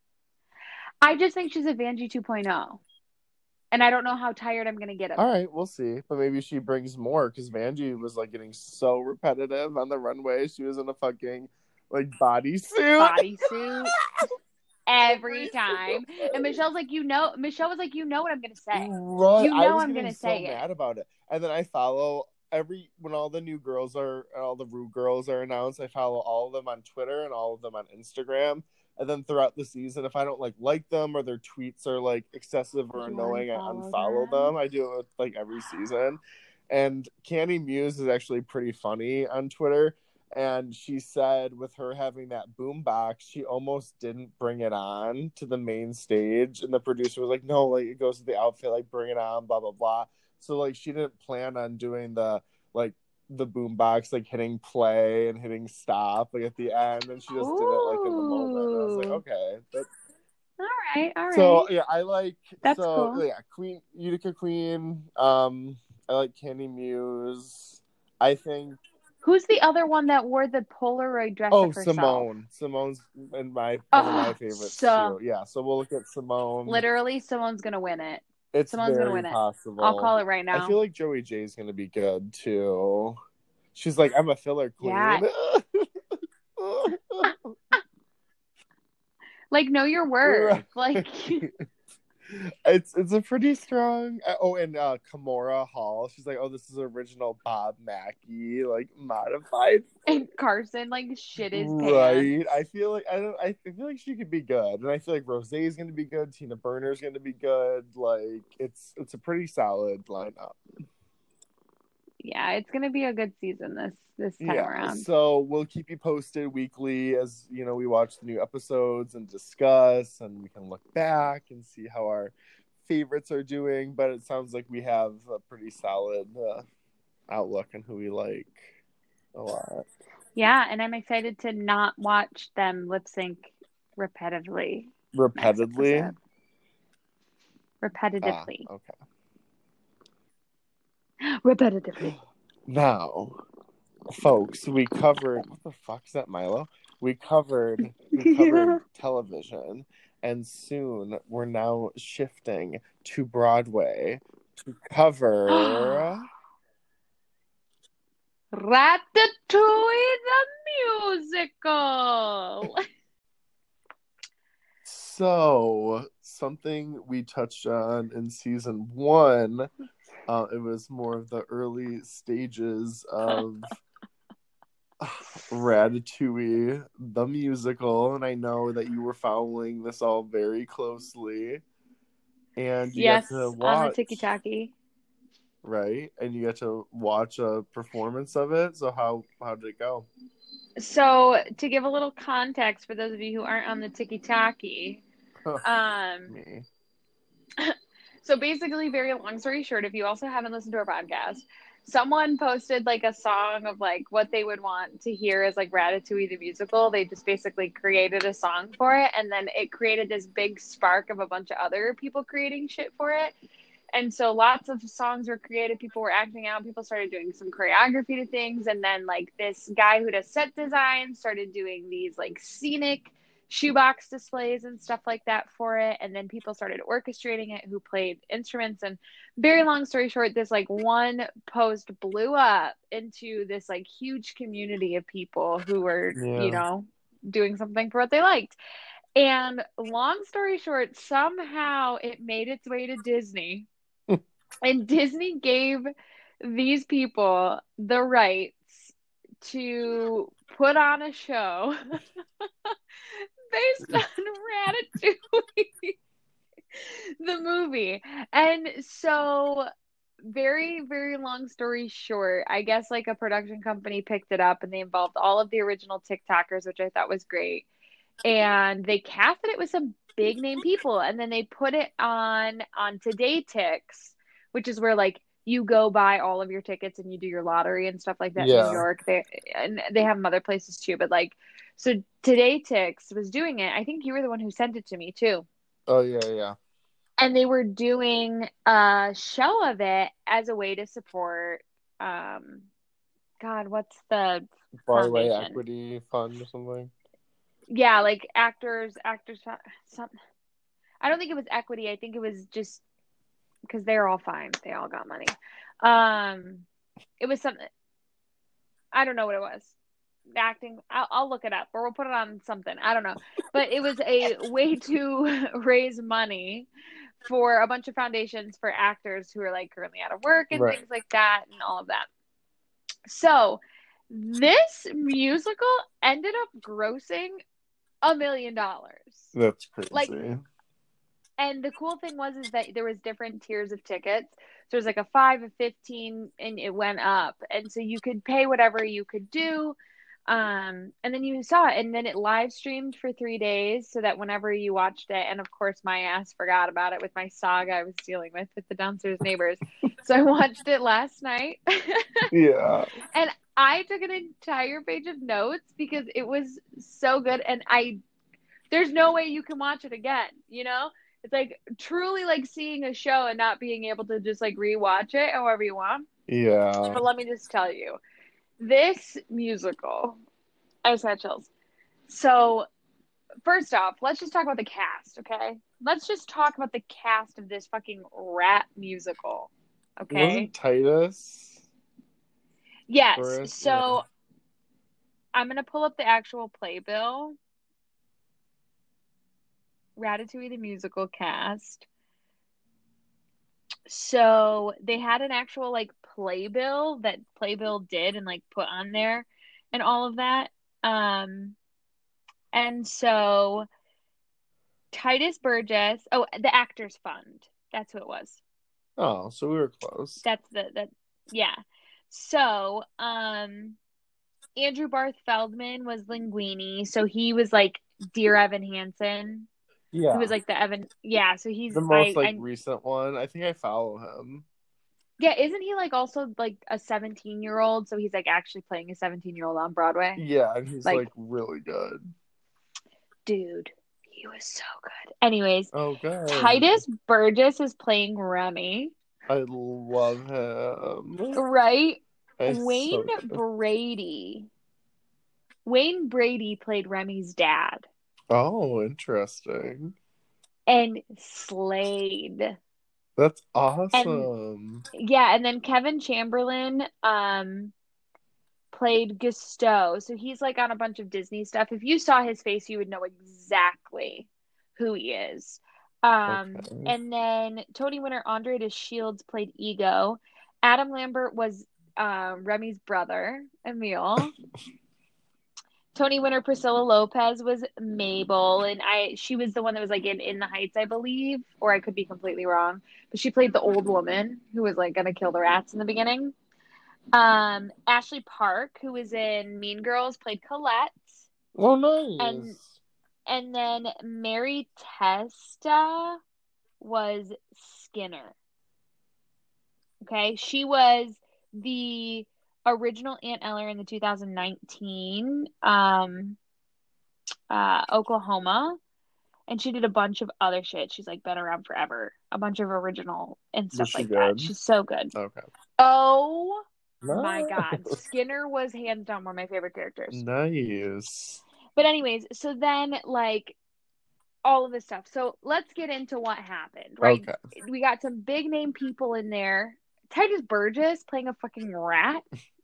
I just think she's a Vanjie 2.0. And I don't know how tired I'm going to get of it. All right, we'll see. But maybe she brings more because Vanjie was like getting so repetitive on the runway. She was in a fucking like bodysuit. Every time. And Michelle was like, you know what I'm going to say. Right. You know I'm going to say it. Mad about it. And then I follow when all the new girls all the Rue girls are announced, I follow all of them on Twitter and all of them on Instagram. And then throughout the season, if I don't like them or their tweets are like excessive or annoying, I unfollow them. I do it with like every season. And Candy Muse is actually pretty funny on Twitter. And she said with her having that boombox, she almost didn't bring it on to the main stage. And the producer was like, no, like it goes to the outfit, like bring it on, blah, blah, blah. So like she didn't plan on doing the boombox, like hitting play and hitting stop like at the end, and she just did it like in the moment. And I was like, okay, all right. So yeah, I like that's cool. Yeah, Queen Utica Queen. I like Candy Muse. I think. Who's the other one that wore the Polaroid dress? Oh, Simone. Simone's one of my favorites too. Yeah, so we'll look at Simone. Literally, Simone's gonna win it. Simone's gonna win possible. I'll call it right now. I feel like Joey J's gonna be good too. She's like, I'm a filler queen. Yeah. Like, know your worth. Like, It's a pretty strong. Oh, and Kimora Hall. She's like, oh, this is original Bob Mackie, like modified. And Carson like shit his pants. Right. I feel like I don't. I feel like she could be good, and I feel like Rose is going to be good. Tina Burner's going to be good. Like it's a pretty solid lineup. Yeah, it's gonna be a good season this time around. So we'll keep you posted weekly as we watch the new episodes and discuss, and we can look back and see how our favorites are doing. But it sounds like we have a pretty solid outlook on who we like a lot. Yeah, and I'm excited to not watch them lip sync repetitively. Repetitively. Repetitively. Okay. Repetitively. Now, folks, we covered what the fuck is that, Milo? We covered television, and soon we're now shifting to Broadway to cover Ratatouille the musical. So something we touched on in season 1. It was more of the early stages of Ratatouille the musical, and I know that you were following this all very closely. And you got to watch on the Tiki-Taki. Right, and you got to watch a performance of it. So how did it go? So to give a little context for those of you who aren't on the Tiki-Taki, Me. So basically, very long story short, if you also haven't listened to our podcast, someone posted like a song of like what they would want to hear as like Ratatouille the musical. They just basically created a song for it, and then it created this big spark of a bunch of other people creating shit for it. And so lots of songs were created, people were acting out, people started doing some choreography to things, and then like this guy who does set design started doing these like scenic shoebox displays and stuff like that for it, and then people started orchestrating it who played instruments. And very long story short, this like one post blew up into this like huge community of people who were doing something for what they liked. And long story short, somehow it made its way to Disney. And Disney gave these people the rights to put on a show based on Ratatouille, the movie. And so, very, very long story short, I guess like a production company picked it up and they involved all of the original TikTokers, which I thought was great. And they casted it with some big name people, and then they put it on TodayTix, which is where like you go buy all of your tickets and you do your lottery and stuff like that in New York. They have them other places too, but like, so TodayTix was doing it. I think you were the one who sent it to me too. Oh yeah. And they were doing a show of it as a way to support God, what's the Broadway Equity Fund or something? Yeah, like actors, something. I don't think it was equity. I think it was just because they're all fine. They all got money. It was something. I don't know what it was. Acting. I'll look it up, or we'll put it on something. I don't know. But it was a way to raise money for a bunch of foundations for actors who are like currently out of work and things like that and all of that. So this musical ended up grossing $1 million. That's crazy. Like, and the cool thing was is that there was different tiers of tickets. So there's like a 5, a 15, and it went up. And so you could pay whatever you could do. And then you saw it, and then it live streamed for 3 days so that whenever you watched it, and of course my ass forgot about it with my saga I was dealing with the downstairs neighbors. So I watched it last night. Yeah. And I took an entire page of notes because it was so good, and there's no way you can watch it again, you know? It's like truly like seeing a show and not being able to just like rewatch it however you want. Yeah. But let me just tell you, this musical, I just had chills. So first off, let's just talk about the cast, okay? Let's just talk about the cast of this fucking rat musical, okay? Wasn't Titus? Yes. So I'm going to pull up the actual playbill. Ratatouille the musical cast. So they had an actual like playbill that Playbill did and like put on there and all of that. Um, and so Titus Burgess, oh, the Actors Fund. That's who it was. Oh, so we were close. That's yeah. So, Andrew Barth Feldman was Linguini, so he was like Dear Evan Hansen, who Yeah. was like the Evan. Yeah, so he's The most like recent one. I think I follow him. yeah, isn't he like also like a 17-year-old? So he's like actually playing a 17-year-old on Broadway. Yeah, and he's Like, like really good. dude, he was so good. Anyways, Oh, good. Titus Burgess is playing Remy. I love him. Right? It's so Wayne Brady played Remy's dad Oh, interesting. and slayed. That's And awesome. yeah, and then Kevin Chamberlain played Gusteau. So he's like on a bunch of Disney stuff. If you saw his face, you would know exactly who he is. Okay. And then Tony winner Andre de Shields played Ego. Adam Lambert was Remy's brother, Emil. Tony winner Priscilla Lopez was Mabel, and she was the one that was like in the Heights, I believe, or I could be completely wrong. But she played the old woman who was like gonna kill the rats in the beginning. Ashley Park, who was in Mean Girls, played Colette. Oh, And nice. and then Mary Testa was Skinner. Okay, she was the original Aunt Eller in the 2019 Oklahoma, and she did a bunch of other shit. She's like been around forever, a bunch of original and Was stuff she like that. good? She's so good. Okay. Oh my Nice. God, Skinner was hands down one of my favorite characters. Nice. But anyways, so then like all of this stuff. So let's get into what happened, right? Okay. We got some big name people in there. Titus Burgess playing a fucking rat.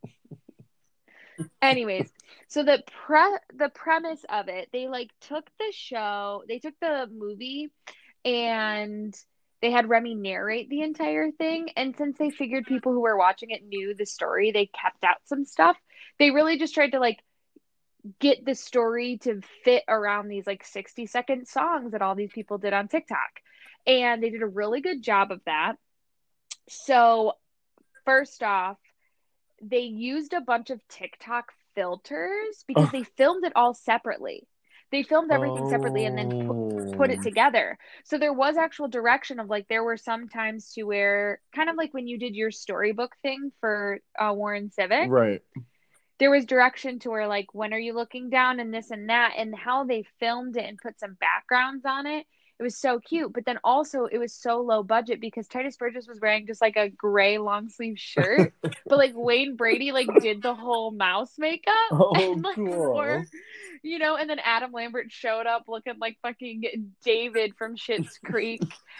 Anyways, so the premise of it, they like took the movie and they had Remy narrate the entire thing. And since they figured people who were watching it knew the story, they kept out some stuff. They really just tried to like get the story to fit around these like 60-second songs that all these people did on TikTok. And they did a really good job of that. So, first off, they used a bunch of TikTok filters because they filmed it all separately. They filmed everything separately and then put it together. So there was actual direction of like there were some times to where kind of like when you did your storybook thing for Warren Civic. Right. There was direction to where like when are you looking down and this and that and how they filmed it and put some backgrounds on it. It was so cute, but then also it was so low budget because Titus Burgess was wearing just like a gray long sleeve shirt, but like Wayne Brady like did the whole mouse makeup and like wore, and then Adam Lambert showed up looking like fucking David from Schitt's Creek,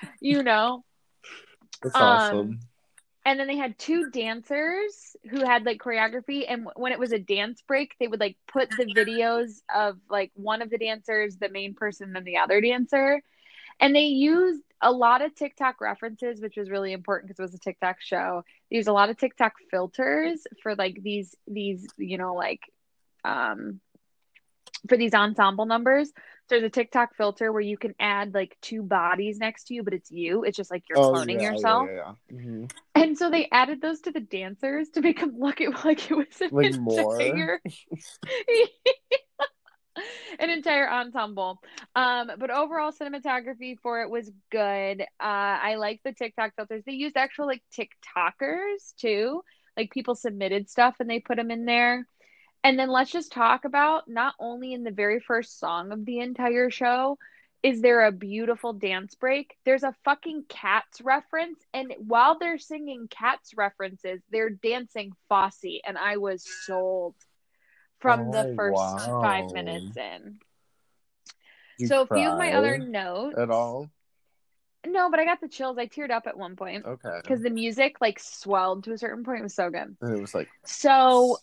That's awesome. And then they had two dancers who had like choreography. And when it was a dance break, they would like put the videos of like one of the dancers, the main person, and the other dancer. And they used a lot of TikTok references, which was really important because it was a TikTok show. They used a lot of TikTok filters for like these, for these ensemble numbers. So there's a TikTok filter where you can add like two bodies next to you, but it's you. It's just like you're cloning yourself. Yeah. Mm-hmm. And so they added those to the dancers to make them look like it was like more. An entire ensemble. But overall cinematography for it was good. I like the TikTok filters. They used actual like TikTokers too. Like people submitted stuff and they put them in there. And then let's just talk about not only in the very first song of the entire show is there a beautiful dance break, there's a fucking Cats reference. And while they're singing Cats references, they're dancing Fosse. And I was sold from the first 5 minutes in. So a few of my other notes. At all? No, but I got the chills. I teared up at one point. Okay. Because the music like swelled to a certain point. It was so good. And it was like... So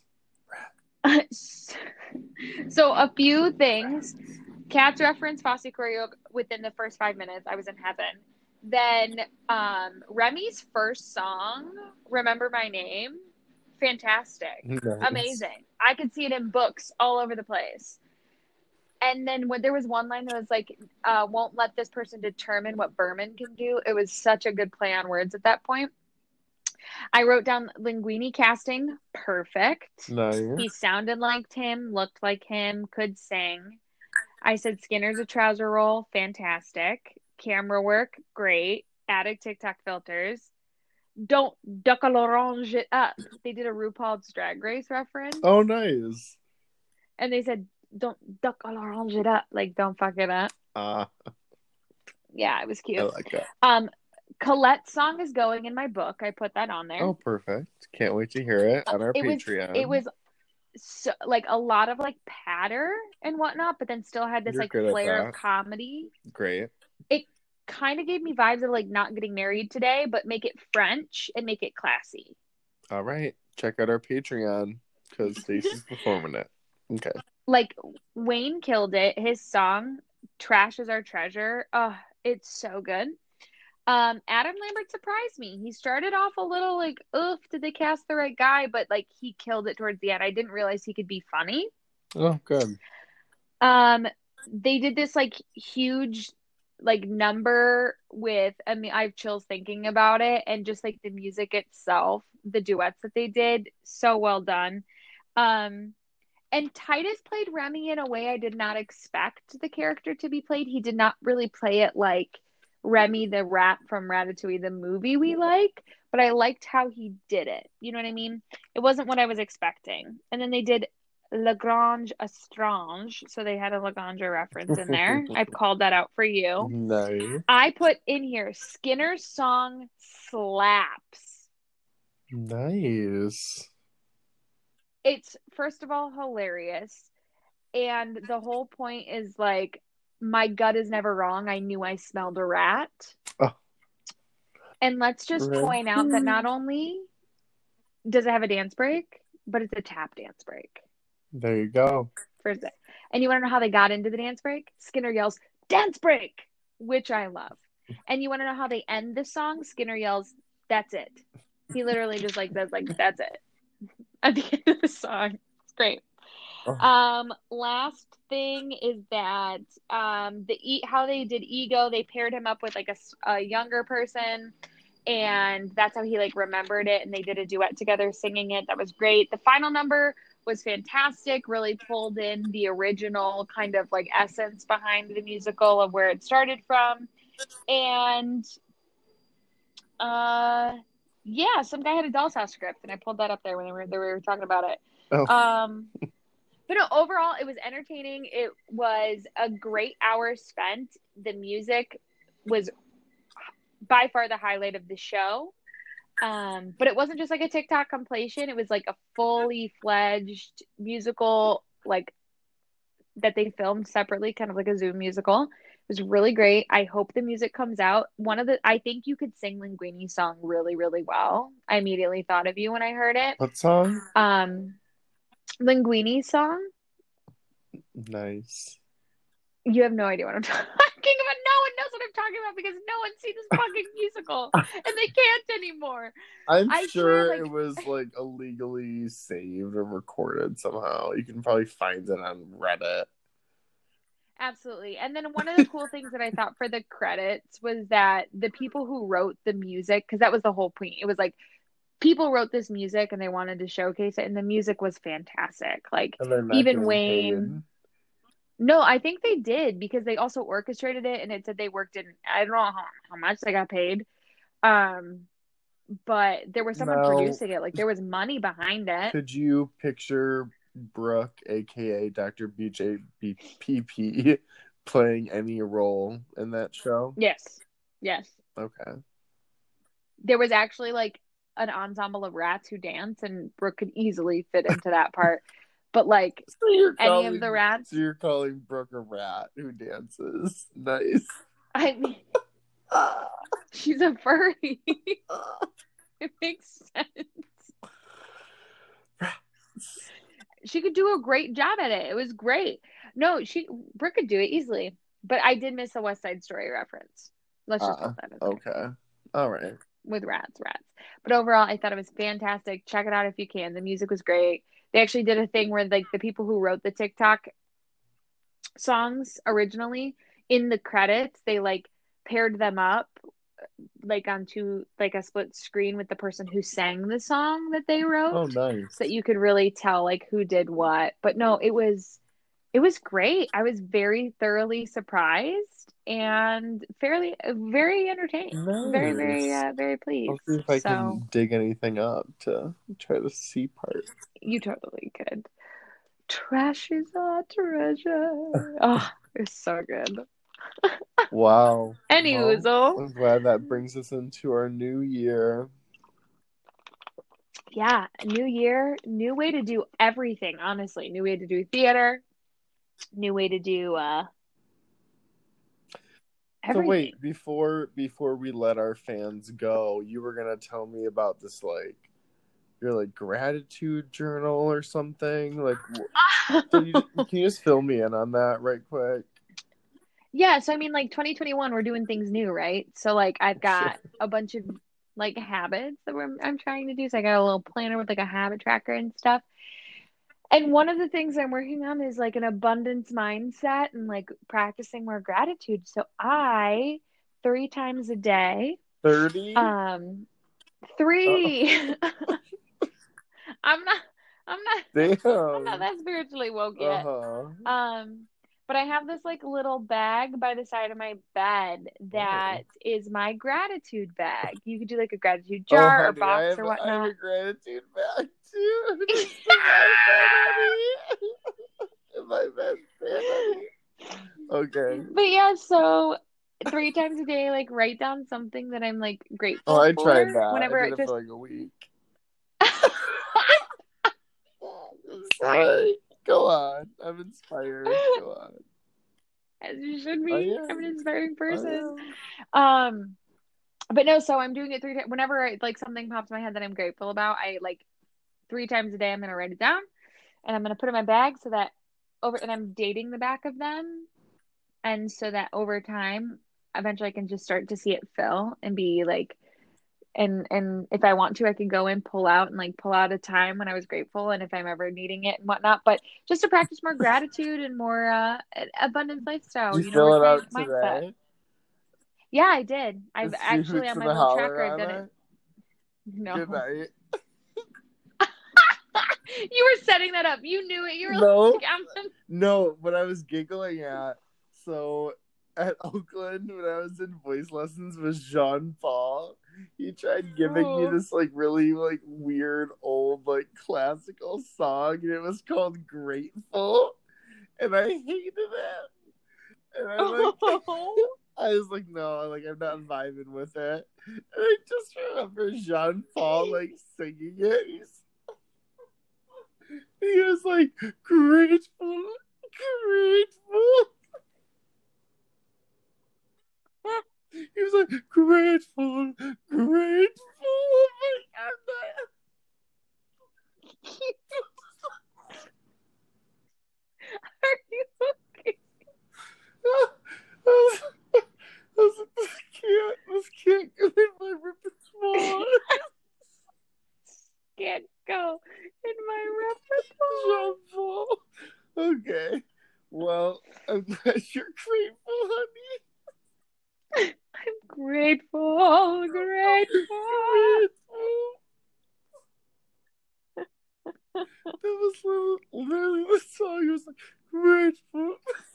a few things. Cats reference Fosse choreo within the first 5 minutes. I was in heaven. Then Remy's first song, Remember My Name, fantastic. Nice. Amazing. I could see it in books all over the place. And then when there was one line that was like, won't let this person determine what Berman can do. It was such a good play on words at that point. I wrote down Linguini casting, perfect. Nice. He sounded like him, looked like him, could sing. I said Skinner's a trouser roll, fantastic. Camera work, great. Added TikTok filters. Don't duck a l'orange it up. They did a RuPaul's Drag Race reference. Oh, nice. And they said, don't duck a l'orange it up. Like, don't fuck it up. Yeah, it was cute. I like that. Colette's song is going in my book. I put that on there. Oh, perfect. Can't wait to hear it on our Patreon. It was so, like a lot of like patter and whatnot, but then still had this You're like good at flair that. of comedy. Great. It kind of gave me vibes of like Not Getting Married Today, but make it French and make it classy. All right. Check out our Patreon because Stacey's performing it. Okay. Like Wayne killed it. His song Trash is Our Treasure. Oh, it's so good. Adam Lambert surprised me. He started off a little like, oof, did they cast the right guy? But like he killed it towards the end. I didn't realize he could be funny. Oh, good. They did this like huge like number with, I mean, I have chills thinking about it, and just like the music itself, the duets that they did, so well done. And Titus played Remy in a way I did not expect the character to be played. He did not really play it like Remy the rat from Ratatouille, the movie we like, but I liked how he did it. You know what I mean? It wasn't what I was expecting. And then they did Lagrange Astrange, so they had a Lagrange reference in there. I've called that out for you. Nice. I put in here Skinner's song slaps. Nice. It's first of all hilarious, and the whole point is like, my gut is never wrong. I knew I smelled a rat. Oh. And let's just point out that not only does it have a dance break, but it's a tap dance break. There you go. First day. And you want to know how they got into the dance break? Skinner yells, "Dance break!" which I love. And you want to know how they end the song? Skinner yells, "That's it." He literally just like says, like, "That's it," at the end of the song. It's great. Last thing is that how they did Ego, they paired him up with like a younger person, and that's how he like remembered it, and they did a duet together singing it. That was great. The final number was fantastic, really pulled in the original kind of like essence behind the musical of where it started from. And yeah, some guy had a Doll's House script, and I pulled that up there when we were talking about it. But no, overall, it was entertaining. It was a great hour spent. The music was by far the highlight of the show. But it wasn't just like a TikTok compilation. It was like a fully fledged musical, like that they filmed separately, kind of like a Zoom musical. It was really great. I hope the music comes out. I think you could sing Linguini's song really, really well. I immediately thought of you when I heard it. What song? Linguini's song. Nice. You have no idea what I'm talking about. No one knows what I'm talking about because no one's seen this fucking musical, and they can't anymore. I'm sure it was like illegally saved or recorded somehow. You can probably find it on Reddit. Absolutely. And then one of the cool things that I thought for the credits was that the people who wrote the music, because that was the whole point. It was like people wrote this music and they wanted to showcase it, and the music was fantastic. Like even Wayne. Paid. No, I think they did because they also orchestrated it, and it said they worked in, I don't know how much they got paid. But there was someone producing it. Like there was money behind it. Could you picture Brooke, aka Dr. BJPP, playing any role in that show? Yes. Okay. There was actually like an ensemble of rats who dance, and Brooke could easily fit into that part. But like any of the rats. So you're calling Brooke a rat who dances. Nice. I mean, she's a furry. It makes sense. She could do a great job at it. It was great. No, Brooke could do it easily. But I did miss a West Side Story reference. Let's just put that in there. Okay. All right. With rats. But overall, I thought it was fantastic. Check it out if you can. The music was great. They actually did a thing where like the people who wrote the TikTok songs originally in the credits, they like paired them up like onto like a split screen with the person who sang the song that they wrote, Oh, nice. so that you could really tell like who did what. But no, it was great. I was very thoroughly surprised and very entertained. Very, very, Nice. very I'll pleased. see if I So can dig anything up to try the C part. you totally could. Trash is our treasure. Oh, it's so good. Wow. Anywho, Well, I'm glad that brings us into our new year. yeah, new year, new way to do everything, honestly. New way to do theater, new way to do So everything. wait, before we let our fans go, you were gonna tell me about this like your like gratitude journal or something. Like, can you just fill me in on that right quick? Yeah, so I mean like 2021 we're doing things new, right? So like I've got a bunch of like habits that I'm trying to do. So I got a little planner with like a habit tracker and stuff. And one of the things I'm working on is like an abundance mindset and like practicing more gratitude. So I 3 times a day, 30? 3. I'm not Damn. I'm not that spiritually woke yet. Uh-huh. But I have this like little bag by the side of my bed that is my gratitude bag. You could do like a gratitude jar or box or whatnot. I have a gratitude bag too. It's my bed, honey. My bed, honey. Okay. But yeah, so 3 times a day, like write down something that I'm like grateful I for. tried that. Whenever I did it for like a week. Sorry. Go on. I'm inspired. Go on. As you should be. I'm an inspiring person. I But no, so I'm doing it 3 times. Whenever like something pops in my head that I'm grateful about, I like 3 times a day I'm gonna write it down and I'm gonna put it in my bag so that and I'm dating the back of them, and so that over time eventually I can just start to see it fill and be like, and if I want to I can go and pull out a time when I was grateful and if I'm ever needing it and whatnot. But just to practice more gratitude and more abundance lifestyle, Did you fill it out mindset. today? Yeah, I did. I've actually on my little tracker I've done it. No. Good night. You were setting that up. You knew it. You were like, No, what I was giggling at. So at Oakland, when I was in voice lessons with Jean Paul, he tried giving me this like really like weird old like classical song, and it was called "Grateful," and I hated it. And I was like, no, like I'm not vibing with it. And I just remember Jean Paul like singing it. He was like, grateful. He was like, grateful. Oh my God. Are you okay? This can't go in my repertoire. Can't go in my repertoire. Jean-Paul. Okay. Well, I'm glad you're grateful, honey. I'm grateful. That was literally the song. It was like, grateful.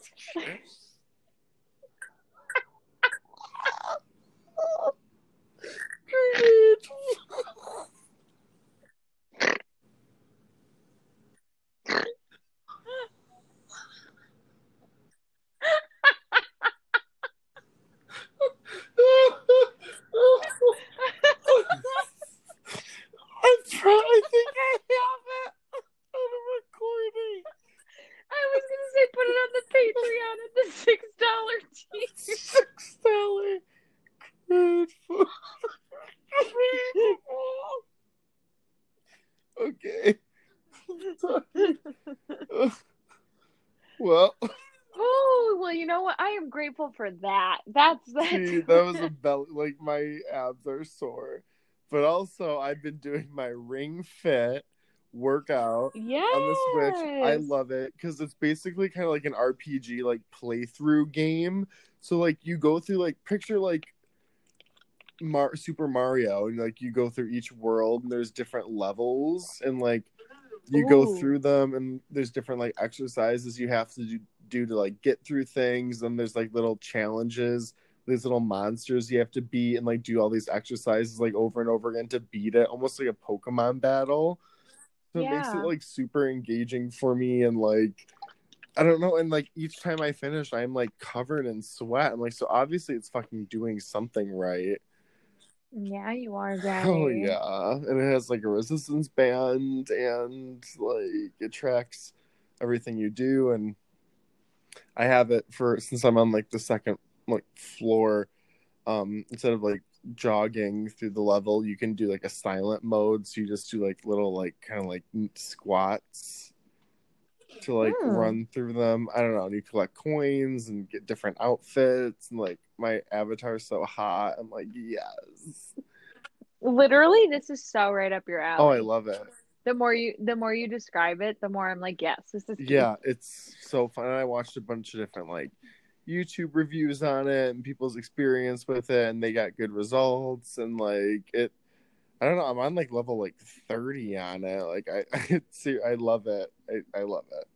I think I have it on a recording. I was gonna say put it on the Patreon at the $6 tier. $6 grateful. Okay. Well. Oh, well, you know what? I am grateful grateful for that. That's See, that was a belly. Like, my abs are sore. But also, I've been doing my Ring Fit workout on the Switch. I Yes. love it because it's basically kind of like an RPG, like, playthrough game. So, like, you go through, like, picture, like, Super Mario, and, like, you go through each world, and there's different levels, and, like, you go Ooh. through them, and there's different, like, exercises you have to do to, like, get through things. And there's, like, little challenges, these little monsters you have to beat, and, like, do all these exercises, like, over and over again to beat it, almost like a Pokemon battle. So it makes it, Yeah. like, super engaging for me. And, like, I don't know, and, like, each time I finish, I'm, like, covered in sweat. I'm like, so obviously it's fucking doing something right. Yeah, you are, Oh Daddy. yeah, and it has, like, a resistance band, and, like, it tracks everything you do. And I have it for, since I'm on, like, the second, like, floor. Instead of, like, jogging through the level, you can do, like, a silent mode, so you just do, like, little, like, kind of like squats to, like, Hmm. run through them. I don't know. And you collect coins and get different outfits, and, like, my avatar's so hot. I'm like, yes. Literally, this is so right up your Oh, I alley. love it. The more you describe it, the more I'm like, yes, this is me. Yeah, it's so fun. I watched a bunch of different, like, YouTube reviews on it and people's experience with it, and they got good results. And, like, it, I don't know, I'm on, like, level, like, 30 on it. Like, I love it. I love it.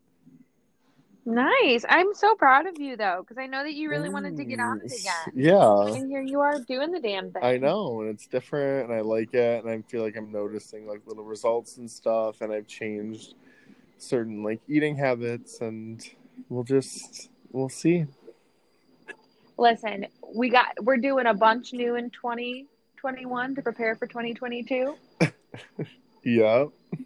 Nice. I'm so proud of you though, because I know that you really wanted to get on it again. Yeah, And here you are doing the damn I thing. know, and it's different, and I like it, and I feel like I'm noticing, like, little results and stuff, and I've changed certain, like, eating habits, and we'll see. Listen, we're doing a bunch new in 2021 to prepare for 2022. Yeah.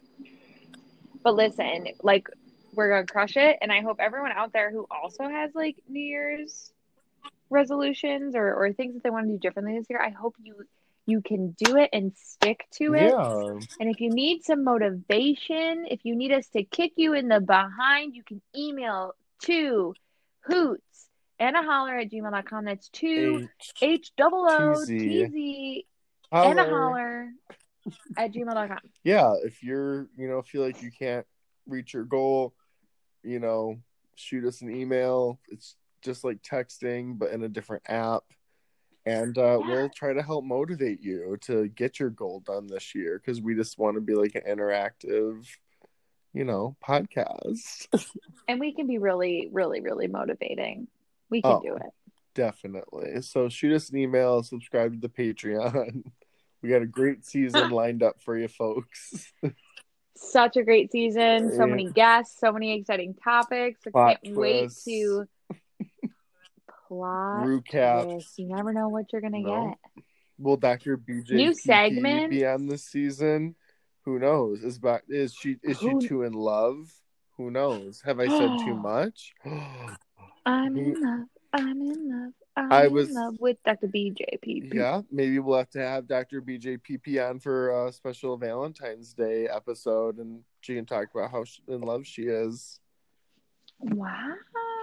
But listen, like we're gonna crush it, and I hope everyone out there who also has like New Year's resolutions or things that they want to do differently this year, I hope you can do it and stick to it. Yeah. And if you need some motivation, if you need us to kick you in the behind, you can email to hoots and a holler at gmail.com. That's two HOOTZ and a Holler. holler at gmail.com. Yeah, if you're, feel like you can't reach your goal, shoot us an email. It's just like texting, but in a different app. And we'll try to help motivate you to get your goal done this year, because we just want to be like an interactive, podcast. And we can be really, really, really motivating. We can do it. Definitely. So shoot us an email, subscribe to the Patreon. We got a great season lined up for you folks. Such a great season. So many guests, so many exciting topics. I can't wait to plot twist. You never know what you're going to get. Will Dr. BJ new segment be on this season? Who knows? Is she too in love? Who knows? Have I said too much? I'm in love. I'm in love. I'm in love with Dr. BJPP. Yeah, maybe we'll have to have Dr. BJPP on for a special Valentine's Day episode, and she can talk about how in love she is. Wow.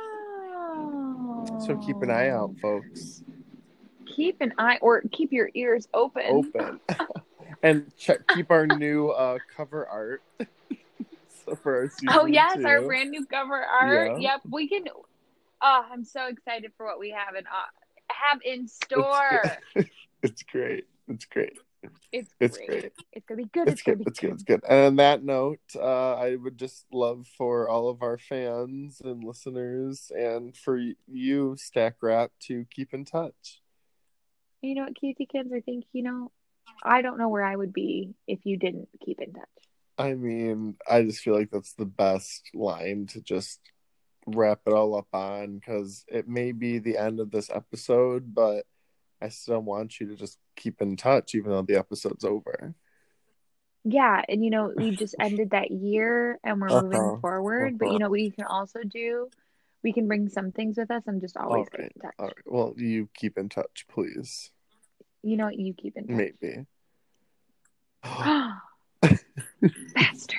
So keep an eye out, folks. Keep an eye, or keep your ears open. And keep our new cover art. So for our season our brand new cover art. Yeah. Yep, we can. Oh, I'm so excited for what we have in store. It's great. It's great. It's great. It's gonna be good. It's good. And on that note, I would just love for all of our fans and listeners, and for you, Stack Rap, to keep in touch. You know what, Cutie Kids? I think I don't know where I would be if you didn't keep in touch. I mean, I just feel like that's the best line to just wrap it all up on, because it may be the end of this episode, but I still want you to just keep in touch even though the episode's over. Yeah, and we just ended that year and we're moving forward, but we can also do, we can bring some things with us and just always keep in touch. All right. Well, you keep in touch, please. You know what? You keep in touch. Maybe. Faster.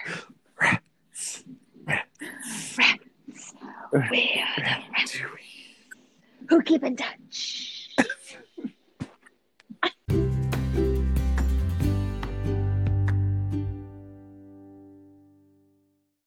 Rats. We're the rats. Who keep in touch.